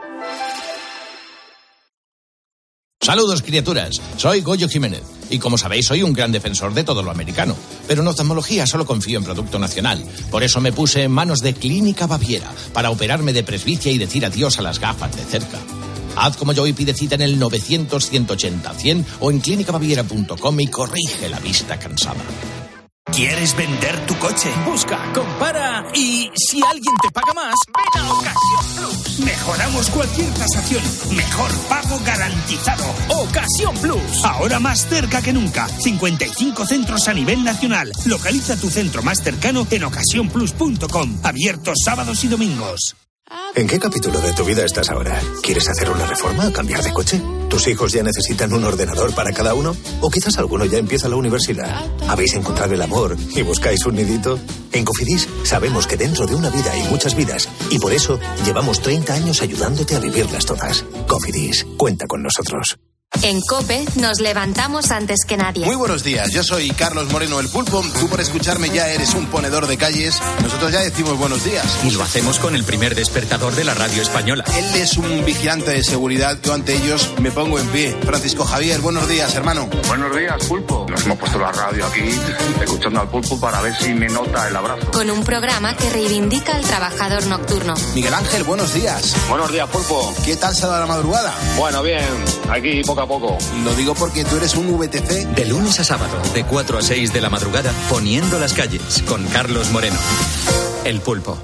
Saludos, criaturas. Soy Goyo Jiménez. Y como sabéis, soy un gran defensor de todo lo americano. Pero en oftalmología solo confío en producto nacional. Por eso me puse en manos de Clínica Baviera para operarme de presbicia y decir adiós a las gafas de cerca. Haz como yo y pide cita en el novecientos, ciento ochenta, cien o en clínica baviera punto com y corrige la vista cansada. ¿Quieres vender tu coche? Busca, compara y si alguien te paga más, ven a Ocasión Plus. Mejoramos cualquier tasación. Mejor pago garantizado. Ocasión Plus. Ahora más cerca que nunca. cincuenta y cinco centros a nivel nacional. Localiza tu centro más cercano en ocasión plus punto com. Abiertos sábados y domingos. ¿En qué capítulo de tu vida estás ahora? ¿Quieres hacer una reforma o cambiar de coche? ¿Tus hijos ya necesitan un ordenador para cada uno? ¿O quizás alguno ya empieza la universidad? ¿Habéis encontrado el amor y buscáis un nidito? En Cofidis sabemos que dentro de una vida hay muchas vidas y por eso llevamos treinta años ayudándote a vivirlas todas. Cofidis, cuenta con nosotros. En COPE nos levantamos antes que nadie. Muy buenos días, yo soy Carlos Moreno el Pulpo. Tú por escucharme ya eres un ponedor de calles. Nosotros ya decimos buenos días. Y lo hacemos con el primer despertador de la radio española. Él es un vigilante de seguridad. Yo ante ellos me pongo en pie. Francisco Javier, buenos días, hermano. Buenos días, Pulpo. Nos hemos puesto la radio aquí, escuchando al Pulpo para ver si me nota el abrazo. Con un programa que reivindica al trabajador nocturno. Miguel Ángel, buenos días. Buenos días, Pulpo. ¿Qué tal se da la madrugada? Bueno, bien. Aquí poco a poco. Lo digo porque tú eres un V T C. De lunes a sábado, de cuatro a seis de la madrugada, poniendo las calles, con Carlos Moreno. El Pulpo.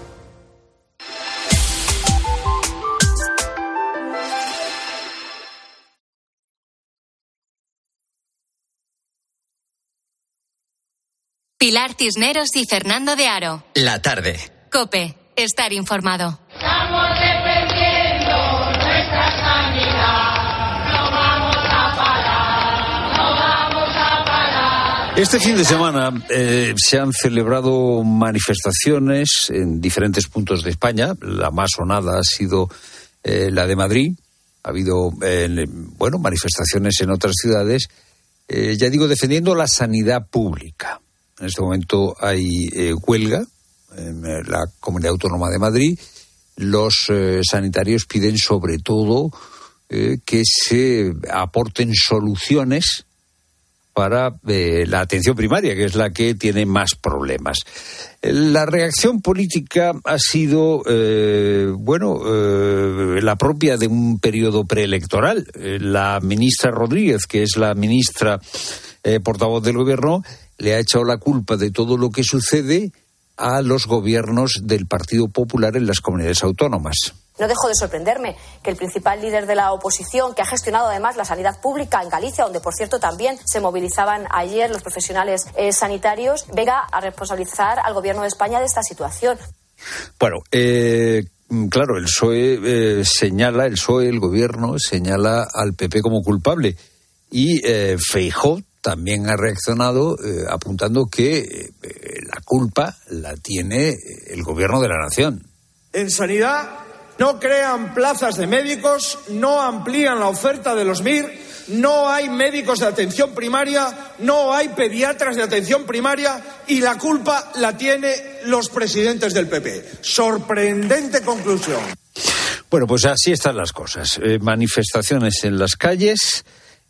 Pilar Cisneros y Fernando de Aro. La tarde. COPE, estar informado. Estamos defendiendo nuestra sanidad. No vamos a parar, no vamos a parar. Este fin de semana eh, se han celebrado manifestaciones en diferentes puntos de España. La más sonada ha sido eh, la de Madrid. Ha habido, eh, bueno, manifestaciones en otras ciudades, eh, ya digo, defendiendo la sanidad pública. En este momento hay eh, huelga en la Comunidad Autónoma de Madrid. Los eh, sanitarios piden sobre todo eh, que se aporten soluciones para eh, la atención primaria, que es la que tiene más problemas. La reacción política ha sido, eh, bueno, eh, la propia de un periodo preelectoral. La ministra Rodríguez, que es la ministra eh, portavoz del Gobierno, le ha echado la culpa de todo lo que sucede a los gobiernos del Partido Popular en las comunidades autónomas. No dejo de sorprenderme que el principal líder de la oposición, que ha gestionado además la sanidad pública en Galicia, donde por cierto también se movilizaban ayer los profesionales eh, sanitarios, venga a responsabilizar al Gobierno de España de esta situación. Bueno, eh, claro, el P S O E eh, señala, el P S O E, el Gobierno, señala al P P como culpable y eh, Feijóo también ha reaccionado eh, apuntando que eh, la culpa la tiene el Gobierno de la Nación. En sanidad no crean plazas de médicos, no amplían la oferta de los M I R, no hay médicos de atención primaria, no hay pediatras de atención primaria y la culpa la tiene los presidentes del P P. Sorprendente conclusión. Bueno, pues así están las cosas. Eh, manifestaciones en las calles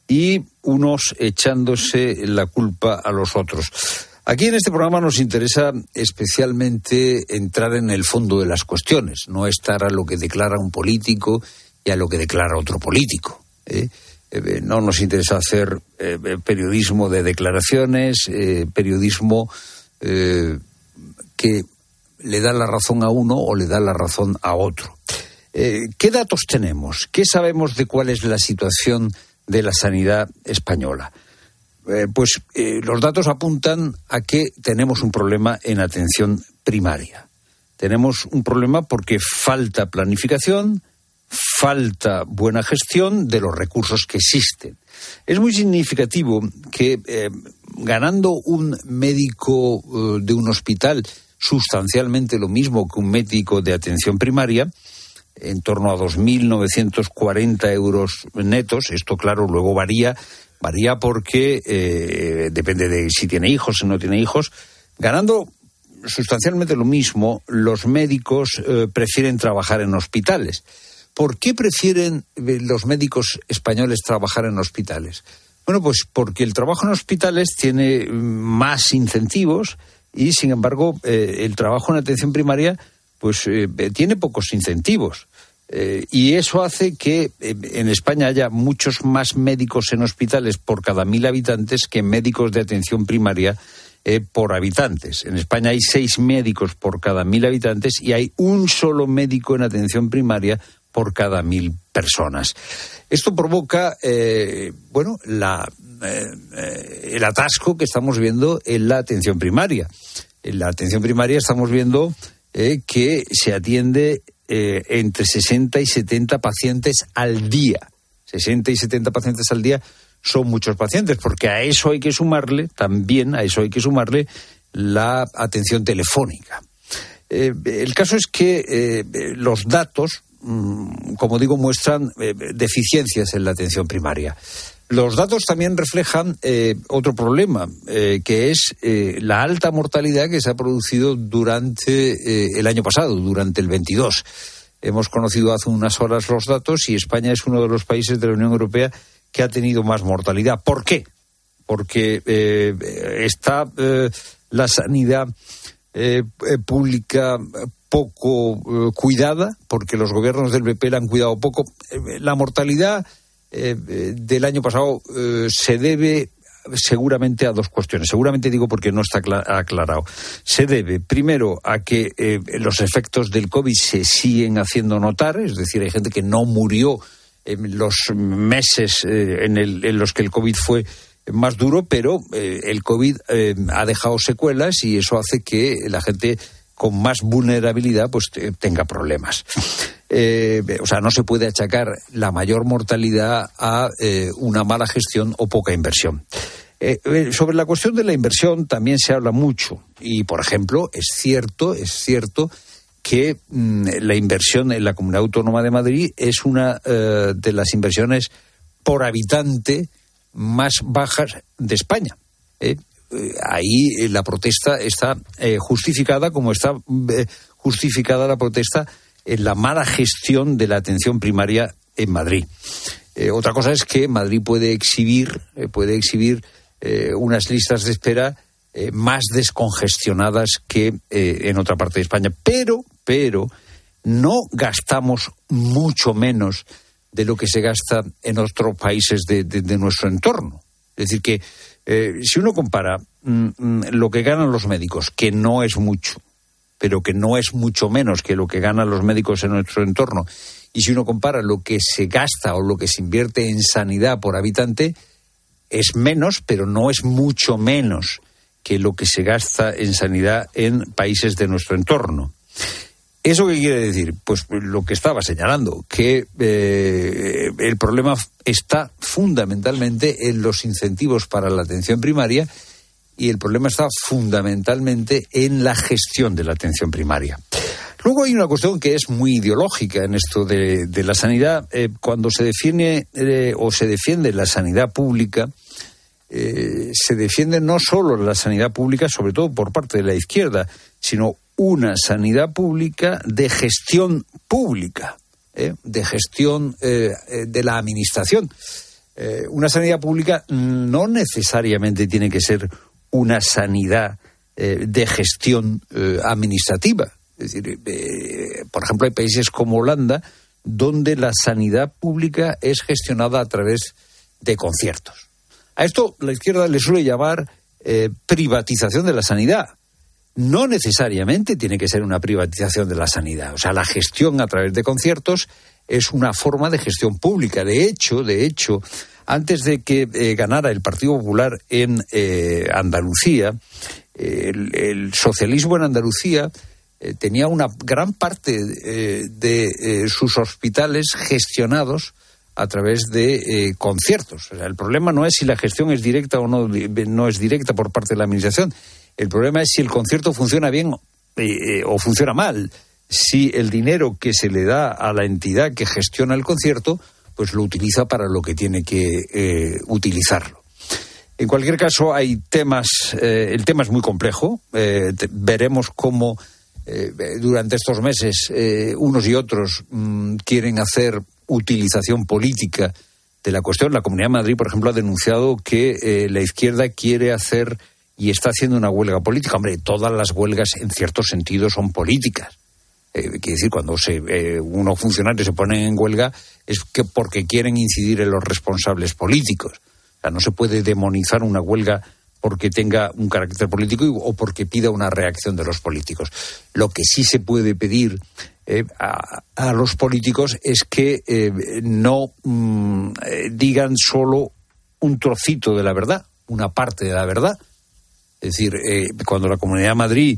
y unos echándose la culpa a los otros. Aquí en este programa nos interesa especialmente entrar en el fondo de las cuestiones, no estar a lo que declara un político y a lo que declara otro político. ¿eh? Eh, no nos interesa hacer eh, periodismo de declaraciones, eh, periodismo eh, que le da la razón a uno o le da la razón a otro. Eh, ¿Qué datos tenemos? ¿Qué sabemos de cuál es la situación de la sanidad española? Eh, pues eh, los datos apuntan a que tenemos un problema en atención primaria. Tenemos un problema porque falta planificación, falta buena gestión de los recursos que existen. Es muy significativo que eh, ganando un médico eh, de un hospital sustancialmente lo mismo que un médico de atención primaria, en torno a dos mil novecientos cuarenta euros netos. Esto, claro, luego varía, varía porque eh, depende de si tiene hijos, si no tiene hijos. Ganando sustancialmente lo mismo, los médicos eh, prefieren trabajar en hospitales. ¿Por qué prefieren los médicos españoles trabajar en hospitales? Bueno, pues porque el trabajo en hospitales tiene más incentivos y, sin embargo, eh, el trabajo en atención primaria pues eh, tiene pocos incentivos. Eh, y eso hace que eh, en España haya muchos más médicos en hospitales por cada mil habitantes que médicos de atención primaria eh, por habitantes. En España hay seis médicos por cada mil habitantes y hay un solo médico en atención primaria por cada mil personas. Esto provoca, eh, bueno, la, eh, eh, el atasco que estamos viendo en la atención primaria. En la atención primaria estamos viendo eh, que se atiende eh, entre sesenta y setenta pacientes al día. sesenta y setenta pacientes al día son muchos pacientes, porque a eso hay que sumarle, también a eso hay que sumarle la atención telefónica. Eh, el caso es que eh, los datos, como digo, muestran eh, deficiencias en la atención primaria. Los datos también reflejan eh, otro problema, eh, que es eh, la alta mortalidad que se ha producido durante eh, el año pasado, durante el veintidós. Hemos conocido hace unas horas los datos y España es uno de los países de la Unión Europea que ha tenido más mortalidad. ¿Por qué? Porque eh, está eh, la sanidad eh, pública poco eh, cuidada, porque los gobiernos del P P la han cuidado poco. Eh, la mortalidad eh, del año pasado eh, se debe seguramente a dos cuestiones. Seguramente digo porque no está aclarado. Se debe, primero, a que eh, los efectos del COVID se siguen haciendo notar, es decir, hay gente que no murió en los meses eh, en, el, en los que el COVID fue más duro, pero eh, el COVID eh, ha dejado secuelas y eso hace que la gente con más vulnerabilidad pues tenga problemas. Eh, o sea, no se puede achacar la mayor mortalidad a eh, una mala gestión o poca inversión. Eh, sobre la cuestión de la inversión también se habla mucho y, por ejemplo, es cierto, es cierto que mmm, la inversión en la Comunidad Autónoma de Madrid es una eh, de las inversiones por habitante más bajas de España. ¿eh? Ahí la protesta está eh, justificada, como está eh, justificada la protesta en la mala gestión de la atención primaria en Madrid. Eh, otra cosa es que Madrid puede exhibir, eh, puede exhibir eh, unas listas de espera eh, más descongestionadas que eh, en otra parte de España, pero, pero no gastamos mucho menos de lo que se gasta en otros países de, de, de nuestro entorno. Es decir, que Eh, si uno compara mm, lo que ganan los médicos, que no es mucho, pero que no es mucho menos que lo que ganan los médicos en nuestro entorno, y si uno compara lo que se gasta o lo que se invierte en sanidad por habitante, es menos, pero no es mucho menos que lo que se gasta en sanidad en países de nuestro entorno. ¿Eso qué quiere decir? Pues lo que estaba señalando, que eh, el problema está fundamentalmente en los incentivos para la atención primaria y el problema está fundamentalmente en la gestión de la atención primaria. Luego hay una cuestión que es muy ideológica en esto de, de la sanidad. Eh, cuando se define eh, o se defiende la sanidad pública, eh, se defiende no solo la sanidad pública, sobre todo por parte de la izquierda, sino una sanidad pública de gestión pública, ¿eh? de gestión eh, de la administración. Eh, una sanidad pública no necesariamente tiene que ser una sanidad eh, de gestión eh, administrativa. Es decir, eh, por ejemplo, hay países como Holanda donde la sanidad pública es gestionada a través de conciertos. A esto la izquierda le suele llamar eh, privatización de la sanidad. No necesariamente tiene que ser una privatización de la sanidad. O sea, la gestión a través de conciertos es una forma de gestión pública. De hecho, de hecho, antes de que eh, ganara el Partido Popular en eh, Andalucía, eh, el, el socialismo en Andalucía eh, tenía una gran parte eh, de eh, sus hospitales gestionados a través de eh, conciertos. O sea, el problema no es si la gestión es directa o no, no es directa por parte de la administración. El problema es si el concierto funciona bien eh, eh, o funciona mal. Si el dinero que se le da a la entidad que gestiona el concierto, pues lo utiliza para lo que tiene que eh, utilizarlo. En cualquier caso, hay temas, eh, el tema es muy complejo. Eh, te, veremos cómo eh, durante estos meses eh, unos y otros mmm, quieren hacer utilización política de la cuestión. La Comunidad de Madrid, por ejemplo, ha denunciado que eh, la izquierda quiere hacer y está haciendo una huelga política. Hombre, todas las huelgas en cierto sentido son políticas. Eh, quiere decir, cuando se, eh, unos funcionarios se ponen en huelga es que porque quieren incidir en los responsables políticos. O sea, no se puede demonizar una huelga porque tenga un carácter político o porque pida una reacción de los políticos. Lo que sí se puede pedir eh, a, a los políticos es que eh, no mm, eh, digan solo un trocito de la verdad, una parte de la verdad. Es decir, eh, cuando la Comunidad de Madrid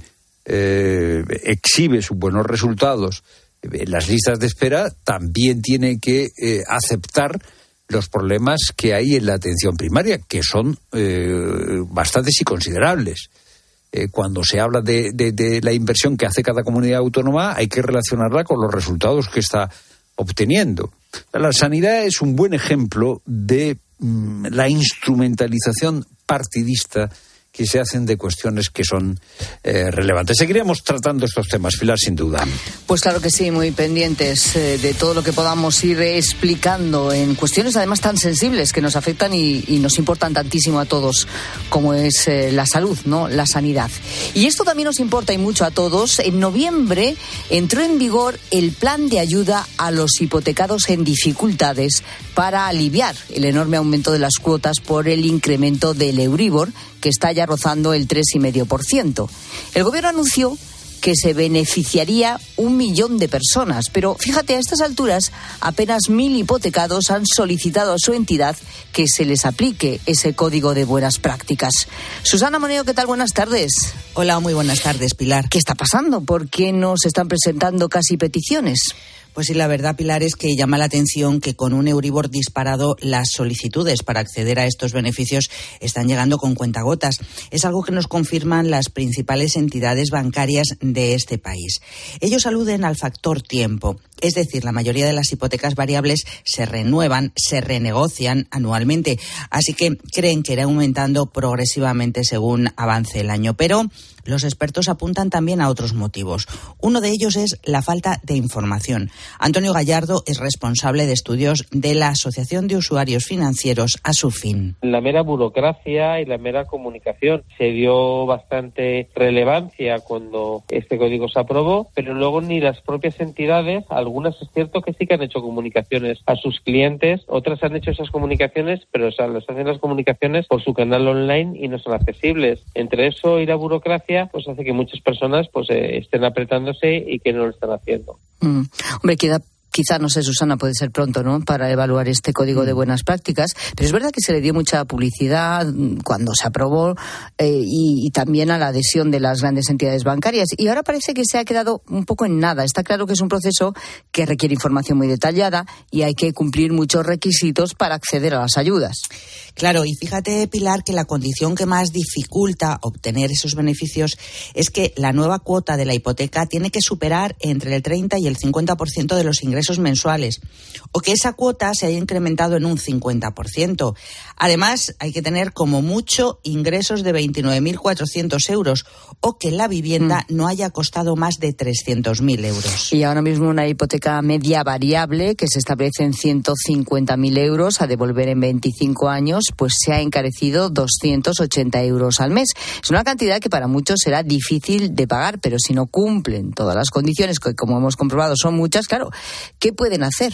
Eh, exhibe sus buenos resultados en las listas de espera, también tiene que eh, aceptar los problemas que hay en la atención primaria, que son eh, bastantes y considerables. Eh, cuando se habla de, de, de la inversión que hace cada comunidad autónoma, hay que relacionarla con los resultados que está obteniendo. La sanidad es un buen ejemplo de mm, la instrumentalización partidista que se hacen de cuestiones que son eh, relevantes. Seguiremos tratando estos temas, Pilar, sin duda. Pues claro que sí, muy pendientes eh, de todo lo que podamos ir explicando en cuestiones además tan sensibles que nos afectan y, y nos importan tantísimo a todos, como es eh, la salud, ¿no? La sanidad. Y esto también nos importa y mucho a todos. En noviembre entró en vigor el plan de ayuda a los hipotecados en dificultades para aliviar el enorme aumento de las cuotas por el incremento del Euribor, que está ya rozando el tres coma cinco por ciento. El gobierno anunció que se beneficiaría un millón de personas, pero fíjate, a estas alturas apenas mil hipotecados han solicitado a su entidad que se les aplique ese código de buenas prácticas. Susana Moneo, ¿qué tal? Buenas tardes. Hola, muy buenas tardes, Pilar. ¿Qué está pasando? ¿Por qué no se están presentando casi peticiones? Pues sí, la verdad, Pilar, es que llama la atención que con un Euribor disparado las solicitudes para acceder a estos beneficios están llegando con cuentagotas. Es algo que nos confirman las principales entidades bancarias de este país. Ellos aluden al factor tiempo. Es decir, la mayoría de las hipotecas variables se renuevan, se renegocian anualmente. Así que creen que irá aumentando progresivamente según avance el año. Pero los expertos apuntan también a otros motivos. Uno de ellos es la falta de información. Antonio Gallardo es responsable de estudios de la Asociación de Usuarios Financieros, ASUFIN. La mera burocracia y la mera comunicación. Se dio bastante relevancia cuando este código se aprobó, pero luego ni las propias entidades, algunas es cierto que sí que han hecho comunicaciones a sus clientes, otras han hecho esas comunicaciones, pero o sea, les hacen las comunicaciones por su canal online y no son accesibles. Entre eso y la burocracia, pues hace que muchas personas pues eh, estén apretándose y que no lo están haciendo. Mm. Hombre, queda quizá, no sé, Susana, puede ser pronto, ¿no?, para evaluar este código de buenas prácticas, pero es verdad que se le dio mucha publicidad cuando se aprobó eh, y, y también a la adhesión de las grandes entidades bancarias, y ahora parece que se ha quedado un poco en nada. Está claro que es un proceso que requiere información muy detallada y hay que cumplir muchos requisitos para acceder a las ayudas. Claro, y fíjate, Pilar, que la condición que más dificulta obtener esos beneficios es que la nueva cuota de la hipoteca tiene que superar entre el treinta y el cincuenta por ciento de los ingresos mensuales, o que esa cuota se haya incrementado en un cincuenta por ciento. Además, hay que tener como mucho ingresos de veintinueve mil cuatrocientos euros o que la vivienda mm. no haya costado más de trescientos mil euros. Y ahora mismo una hipoteca media variable que se establece en ciento cincuenta mil euros a devolver en veinticinco años, pues se ha encarecido doscientos ochenta euros al mes. Es una cantidad que para muchos será difícil de pagar, pero si no cumplen todas las condiciones, que como hemos comprobado son muchas, claro, ¿qué pueden hacer?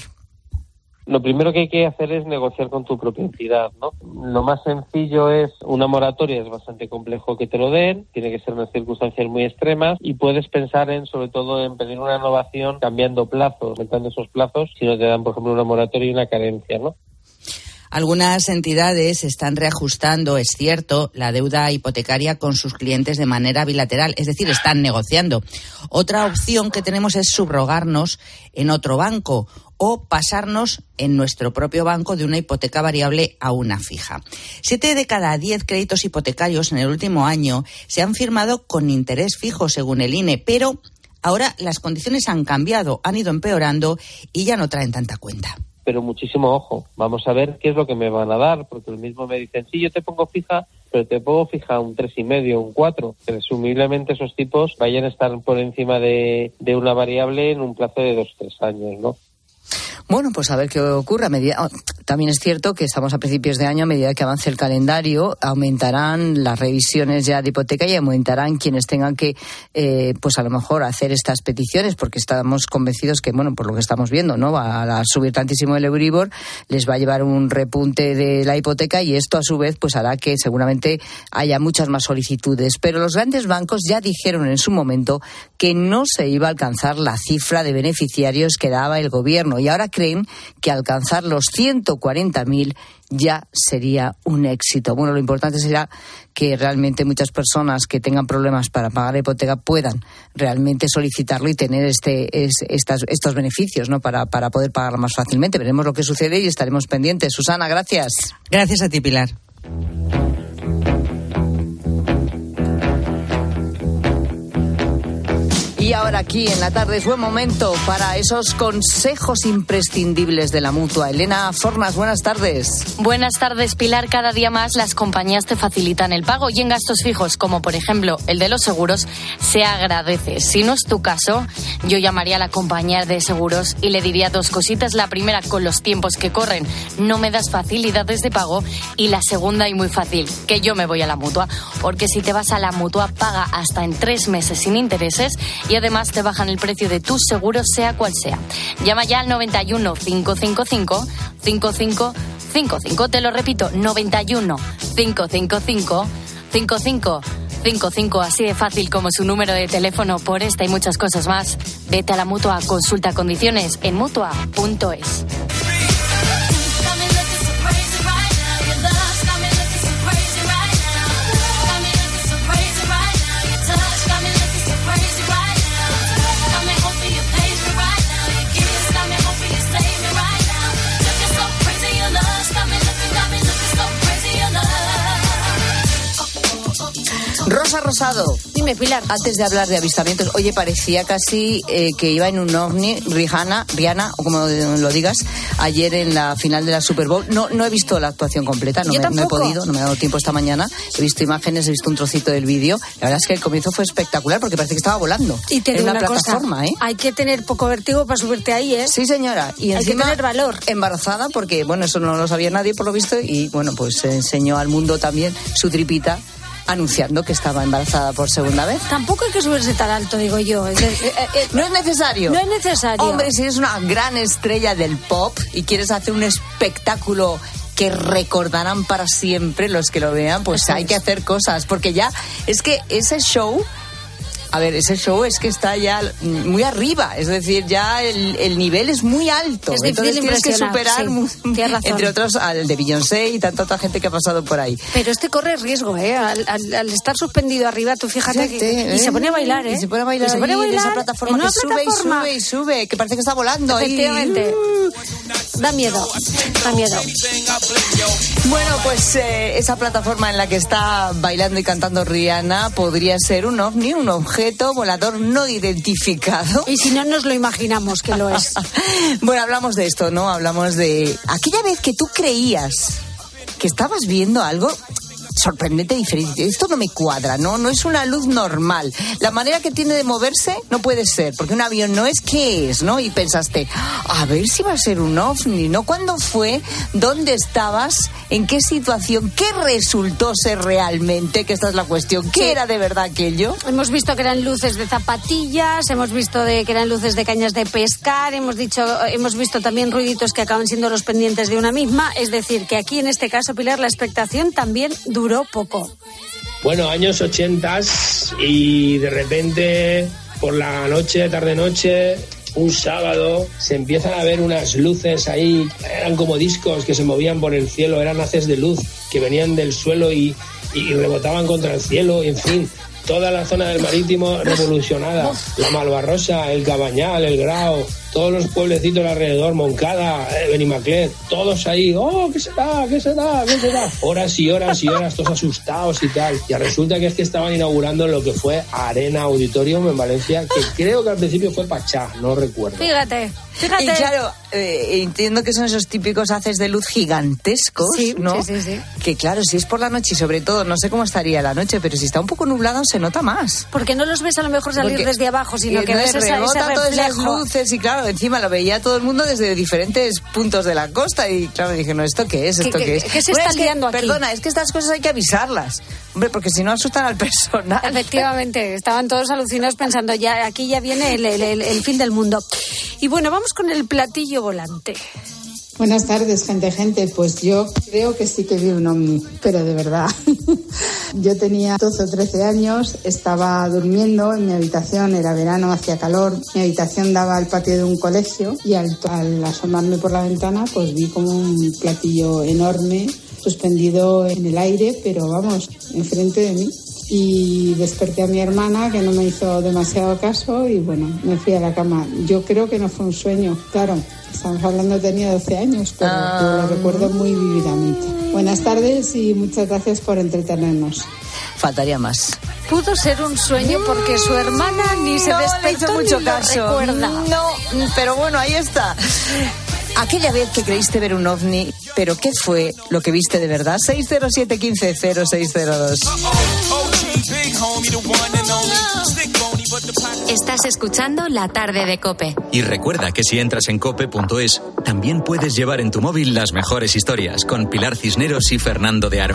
Lo primero que hay que hacer es negociar con tu propia entidad, ¿no? Lo más sencillo es una moratoria, es bastante complejo que te lo den, tiene que ser unas circunstancias muy extremas y puedes pensar en, sobre todo, en pedir una renovación cambiando plazos, aumentando esos plazos, si no te dan, por ejemplo, una moratoria y una carencia, ¿no? Algunas entidades están reajustando, es cierto, la deuda hipotecaria con sus clientes de manera bilateral, es decir, están negociando. Otra opción que tenemos es subrogarnos en otro banco o pasarnos en nuestro propio banco de una hipoteca variable a una fija. Siete de cada diez créditos hipotecarios en el último año se han firmado con interés fijo, según el I N E, pero ahora las condiciones han cambiado, han ido empeorando y ya no traen tanta cuenta. Pero muchísimo ojo, vamos a ver qué es lo que me van a dar, porque el mismo me dicen, sí, yo te pongo fija, pero te pongo fija un tres y medio, un cuatro. Presumiblemente esos tipos vayan a estar por encima de, de una variable en un plazo de dos o tres años, ¿no? Bueno, pues a ver qué ocurre. A medida, también es cierto que estamos a principios de año, a medida que avance el calendario, aumentarán las revisiones ya de hipoteca y aumentarán quienes tengan que, eh, pues a lo mejor hacer estas peticiones, porque estamos convencidos que, bueno, por lo que estamos viendo, ¿no? Va a subir tantísimo el Euribor, les va a llevar un repunte de la hipoteca y esto a su vez pues hará que seguramente haya muchas más solicitudes. Pero los grandes bancos ya dijeron en su momento que no se iba a alcanzar la cifra de beneficiarios que daba el gobierno y ahora creen que alcanzar los ciento cuarenta mil ya sería un éxito. Bueno, lo importante será que realmente muchas personas que tengan problemas para pagar la hipoteca puedan realmente solicitarlo y tener este es, estas, estos beneficios, ¿no? Para, para poder pagarla más fácilmente. Veremos lo que sucede y estaremos pendientes. Susana, gracias. Gracias a ti, Pilar. Y ahora aquí en la tarde es buen momento para esos consejos imprescindibles de la Mutua. Elena Fornas, buenas tardes. Buenas tardes, Pilar. Cada día más las compañías te facilitan el pago y en gastos fijos, como por ejemplo el de los seguros, se agradece. Si no es tu caso, yo llamaría a la compañía de seguros y le diría dos cositas. La primera, con los tiempos que corren, no me das facilidades de pago. Y la segunda, y muy fácil, que yo me voy a la Mutua. Porque si te vas a la Mutua, paga hasta en tres meses sin intereses y además te bajan el precio de tus seguros, sea cual sea. Llama ya al noventa y uno, cinco cinco cinco, cinco cinco cinco cinco. Te lo repito, noventa y uno, cinco cinco cinco, cinco cinco cinco cinco. Así de fácil como su número de teléfono. Por esta y muchas cosas más, vete a la Mutua, consulta condiciones en mutua punto es. Rosa Rosado. Dime, Pilar. Antes de hablar de avistamientos, oye, parecía casi eh, que iba en un ovni Rihanna, Rihanna, o como lo digas, ayer en la final de la Super Bowl. No, no he visto la actuación completa, no, me, no he podido, no me ha dado tiempo esta mañana. He visto imágenes, he visto un trocito del vídeo. La verdad es que el comienzo fue espectacular porque parece que estaba volando. Y te en digo una una plataforma, cosa, ¿eh? Hay que tener poco vértigo para subirte ahí, ¿eh? Sí, señora. Y hay encima, que tener valor. Embarazada porque, bueno, eso no lo sabía nadie por lo visto y, bueno, pues enseñó al mundo también su tripita, anunciando que estaba embarazada por segunda vez. Tampoco hay que subirse tan alto, digo yo. Es, eh, eh, no es necesario. No es necesario. Hombre, si eres una gran estrella del pop y quieres hacer un espectáculo que recordarán para siempre los que lo vean, pues Eso hay es. que hacer cosas. Porque ya, es que ese show... A ver, ese show es que está ya muy arriba, es decir, ya el, el nivel es muy alto. Es Entonces tienes que superar, sí, entre otros, al de Beyoncé y tanta otra gente que ha pasado por ahí. Pero este corre riesgo, ¿eh? Al, al, al estar suspendido arriba, tú fíjate, fíjate que... ¿eh? Y se pone a bailar, ¿eh? Y se pone a bailar, y se pone a bailar en esa plataforma que sube plataforma. y sube y sube, que parece que está volando. Efectivamente. Y... Da miedo, da miedo. Bueno, pues eh, esa plataforma en la que está bailando y cantando Rihanna podría ser un ovni, un objeto volador no identificado. Y si no nos lo imaginamos que lo es. Bueno, hablamos de esto, ¿no? Hablamos de aquella vez que tú creías que estabas viendo algo sorprendente, diferente. Esto no me cuadra, ¿no? No es una luz normal. La manera que tiene de moverse no puede ser, porque un avión no es, ¿qué es? ¿No? Y pensaste, a ver si va a ser un ovni, ¿no? ¿Cuándo fue? ¿Dónde estabas? ¿En qué situación? ¿Qué resultó ser realmente? Que esta es la cuestión. ¿Qué sí. era de verdad aquello? Hemos visto que eran luces de zapatillas, hemos visto de que eran luces de cañas de pescar, hemos dicho, hemos visto también ruiditos que acaban siendo los pendientes de una misma. Es decir, que aquí en este caso, Pilar, la expectación también duró poco. Bueno, años ochentas y de repente por la noche, tarde-noche, un sábado, se empiezan a ver unas luces ahí, eran como discos que se movían por el cielo, eran haces de luz que venían del suelo y, y rebotaban contra el cielo, y en fin, toda la zona del Marítimo revolucionada, la Malvarrosa, el Cabañal, el Grao, todos los pueblecitos alrededor, Moncada, eh, Benimaclet, todos ahí, oh, ¿qué será? ¿Qué será? ¿Qué será? Horas y horas y horas, todos asustados y tal. Y resulta que es que estaban inaugurando lo que fue Arena Auditorium en Valencia, que creo que al principio fue Pachá, no recuerdo. Fíjate, fíjate. Y claro, eh, entiendo que son esos típicos haces de luz gigantescos, sí, ¿no? Sí, sí, sí. Que claro, si es por la noche y sobre todo, no sé cómo estaría la noche, pero si está un poco nublado se nota más. Porque no los ves a lo mejor salir Porque, desde abajo, sino que no, ves esa, ese rebota todas esas reflejo. luces y claro, encima lo veía todo el mundo desde diferentes puntos de la costa y claro, dije, no, ¿esto qué es? ¿Esto ¿Qué, qué, qué, es? ¿qué se Bueno, está es que, liando aquí? Perdona, es que estas cosas hay que avisarlas. Hombre, porque si no asustan al personal. Efectivamente, estaban todos alucinados pensando, ya aquí ya viene el, el, el, el fin del mundo. Y bueno, vamos con el platillo volante. Buenas tardes, gente, gente. Pues yo creo que sí que vi un ovni, pero de verdad. Yo tenía doce o trece años, estaba durmiendo en mi habitación, era verano, hacía calor. Mi habitación daba al patio de un colegio y al, al asomarme por la ventana, pues vi como un platillo enorme suspendido en el aire, pero vamos, enfrente de mí. Y desperté a mi hermana, que no me hizo demasiado caso, y bueno, me fui a la cama. Yo creo que no fue un sueño, claro. Estamos hablando, tenía doce años, pero Ah. lo recuerdo muy vívidamente. Buenas tardes y muchas gracias por entretenernos. Faltaría más. Pudo ser un sueño porque su hermana ni se no despertó le hizo mucho ni lo caso. recuerda. No, pero bueno, ahí está. Aquella vez que creíste ver un ovni, ¿pero qué fue lo que viste de verdad? seis cero siete uno cinco cero seis cero dos. Estás escuchando La Tarde de COPE. Y recuerda que si entras en cope punto es, también puedes llevar en tu móvil las mejores historias con Pilar Cisneros y Fernando de Aro.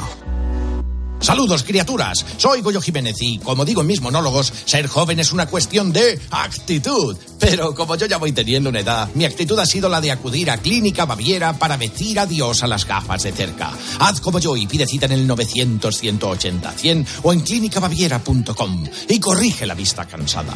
Saludos, criaturas. Soy Goyo Jiménez y, como digo en mis monólogos, ser joven es una cuestión de actitud. Pero como yo ya voy teniendo una edad, mi actitud ha sido la de acudir a Clínica Baviera para decir adiós a las gafas de cerca. Haz como yo y pide cita en el novecientos, ciento ochenta, cien o en clínica baviera punto com y corrige la vista cansada.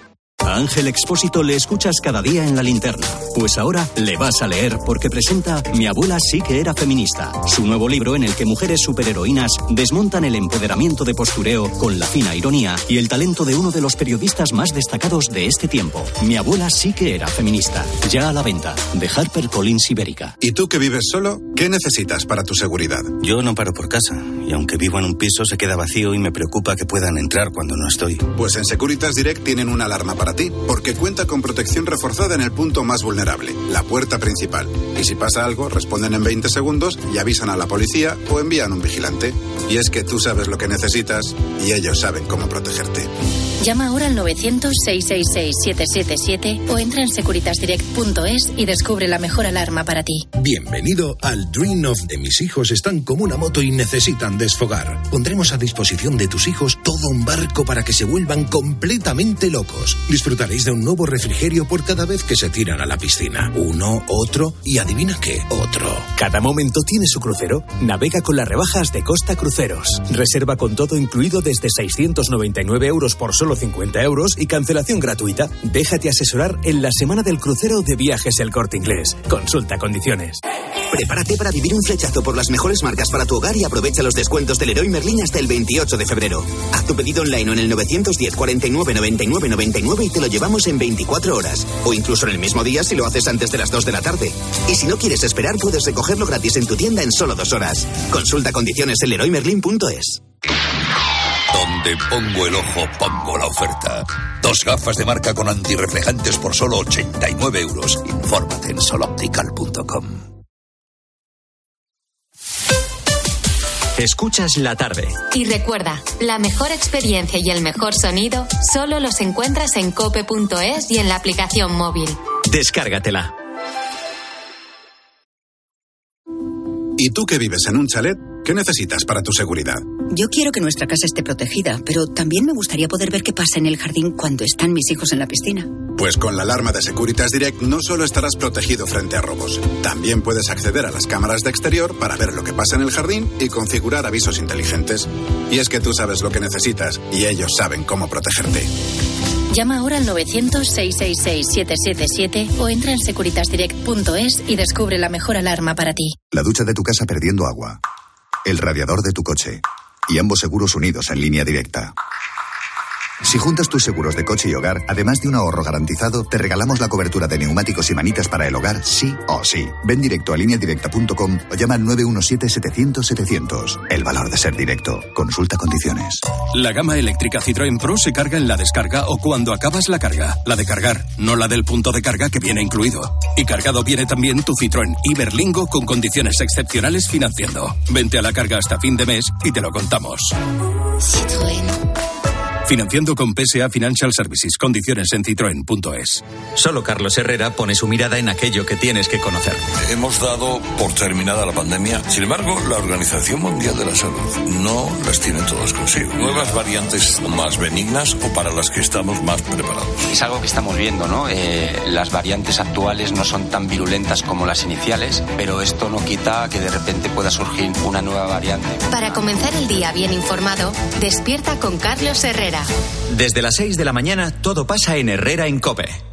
A Ángel Expósito le escuchas cada día en La Linterna. Pues ahora le vas a leer porque presenta Mi abuela sí que era feminista, su nuevo libro en el que mujeres superheroínas desmontan el empoderamiento de postureo con la fina ironía y el talento de uno de los periodistas más destacados de este tiempo. Mi abuela sí que era feminista. Ya a la venta, de HarperCollins Ibérica. ¿Y tú que vives solo? ¿Qué necesitas para tu seguridad? Yo no paro por casa, y aunque vivo en un piso se queda vacío y me preocupa que puedan entrar cuando no estoy. Pues en Securitas Direct tienen una alarma para ti, porque cuenta con protección reforzada en el punto más vulnerable, la puerta principal. Y si pasa algo, responden en veinte segundos y avisan a la policía o envían un vigilante. Y es que tú sabes lo que necesitas y ellos saben cómo protegerte. Llama ahora al novecientos, seiscientos sesenta y seis, siete siete siete o entra en securitas direct punto es y descubre la mejor alarma para ti. Bienvenido al Dream of de mis hijos están como una moto y necesitan desfogar. Pondremos a disposición de tus hijos todo un barco para que se vuelvan completamente locos. Disfrutaréis de un nuevo refrigerio por cada vez que se tiran a la piscina. Uno, otro y adivina qué, otro. Cada momento tiene su crucero. Navega con las rebajas de Costa Cruceros. Reserva con todo incluido desde seiscientos noventa y nueve euros por solo cincuenta euros y cancelación gratuita. Déjate asesorar en la semana del crucero de Viajes El Corte Inglés. Consulta condiciones. Prepárate para vivir un flechazo por las mejores marcas para tu hogar y aprovecha los descuentos del Leroy Merlin hasta el veintiocho de febrero. Haz tu pedido online o en el novecientos diez, cuarenta y nueve, noventa y nueve, noventa y nueve y te lo llevamos en veinticuatro horas. O incluso en el mismo día si lo haces antes de las dos de la tarde. Y si no quieres esperar, puedes recogerlo gratis en tu tienda en solo dos horas. Consulta condiciones en leroy merlin punto es. Donde pongo el ojo, pongo la oferta. Dos gafas de marca con antirreflejantes por solo ochenta y nueve euros. Infórmate en soloptical punto com. Escuchas La Tarde. Y recuerda, la mejor experiencia y el mejor sonido solo los encuentras en cope punto es y en la aplicación móvil. Descárgatela. ¿Y tú que vives en un chalet? ¿Qué necesitas para tu seguridad? Yo quiero que nuestra casa esté protegida, pero también me gustaría poder ver qué pasa en el jardín cuando están mis hijos en la piscina. Pues con la alarma de Securitas Direct no solo estarás protegido frente a robos, también puedes acceder a las cámaras de exterior para ver lo que pasa en el jardín y configurar avisos inteligentes. Y es que tú sabes lo que necesitas y ellos saben cómo protegerte. Llama ahora al novecientos, seiscientos sesenta y seis, siete siete siete o entra en securitasdirect punto es y descubre la mejor alarma para ti. La ducha de tu casa perdiendo agua. El radiador de tu coche. Y ambos seguros unidos en línea directa. Si juntas tus seguros de coche y hogar, además de un ahorro garantizado, te regalamos la cobertura de neumáticos y manitas para el hogar, sí o sí. Ven directo a línea directa punto com o llama al nueve uno siete, setecientos, setecientos. El valor de ser directo. Consulta condiciones. La gama eléctrica Citroën Pro se carga en la descarga o cuando acabas la carga. La de cargar, no la del punto de carga que viene incluido. Y cargado viene también tu Citroën Iberlingo con condiciones excepcionales financiando. Vente a la carga hasta fin de mes y te lo contamos. Citroën. Financiando con P S A Financial Services. Condiciones en citroen punto es. Solo Carlos Herrera pone su mirada en aquello que tienes que conocer. Hemos dado por terminada la pandemia. Sin embargo, la Organización Mundial de la Salud no las tiene todas consigo. Nuevas variantes más benignas o para las que estamos más preparados. Es algo que estamos viendo, ¿no? Eh, las variantes actuales no son tan virulentas como las iniciales, pero esto no quita que de repente pueda surgir una nueva variante. Para comenzar el día bien informado, despierta con Carlos Herrera. Desde las seis de la mañana, todo pasa en Herrera en COPE.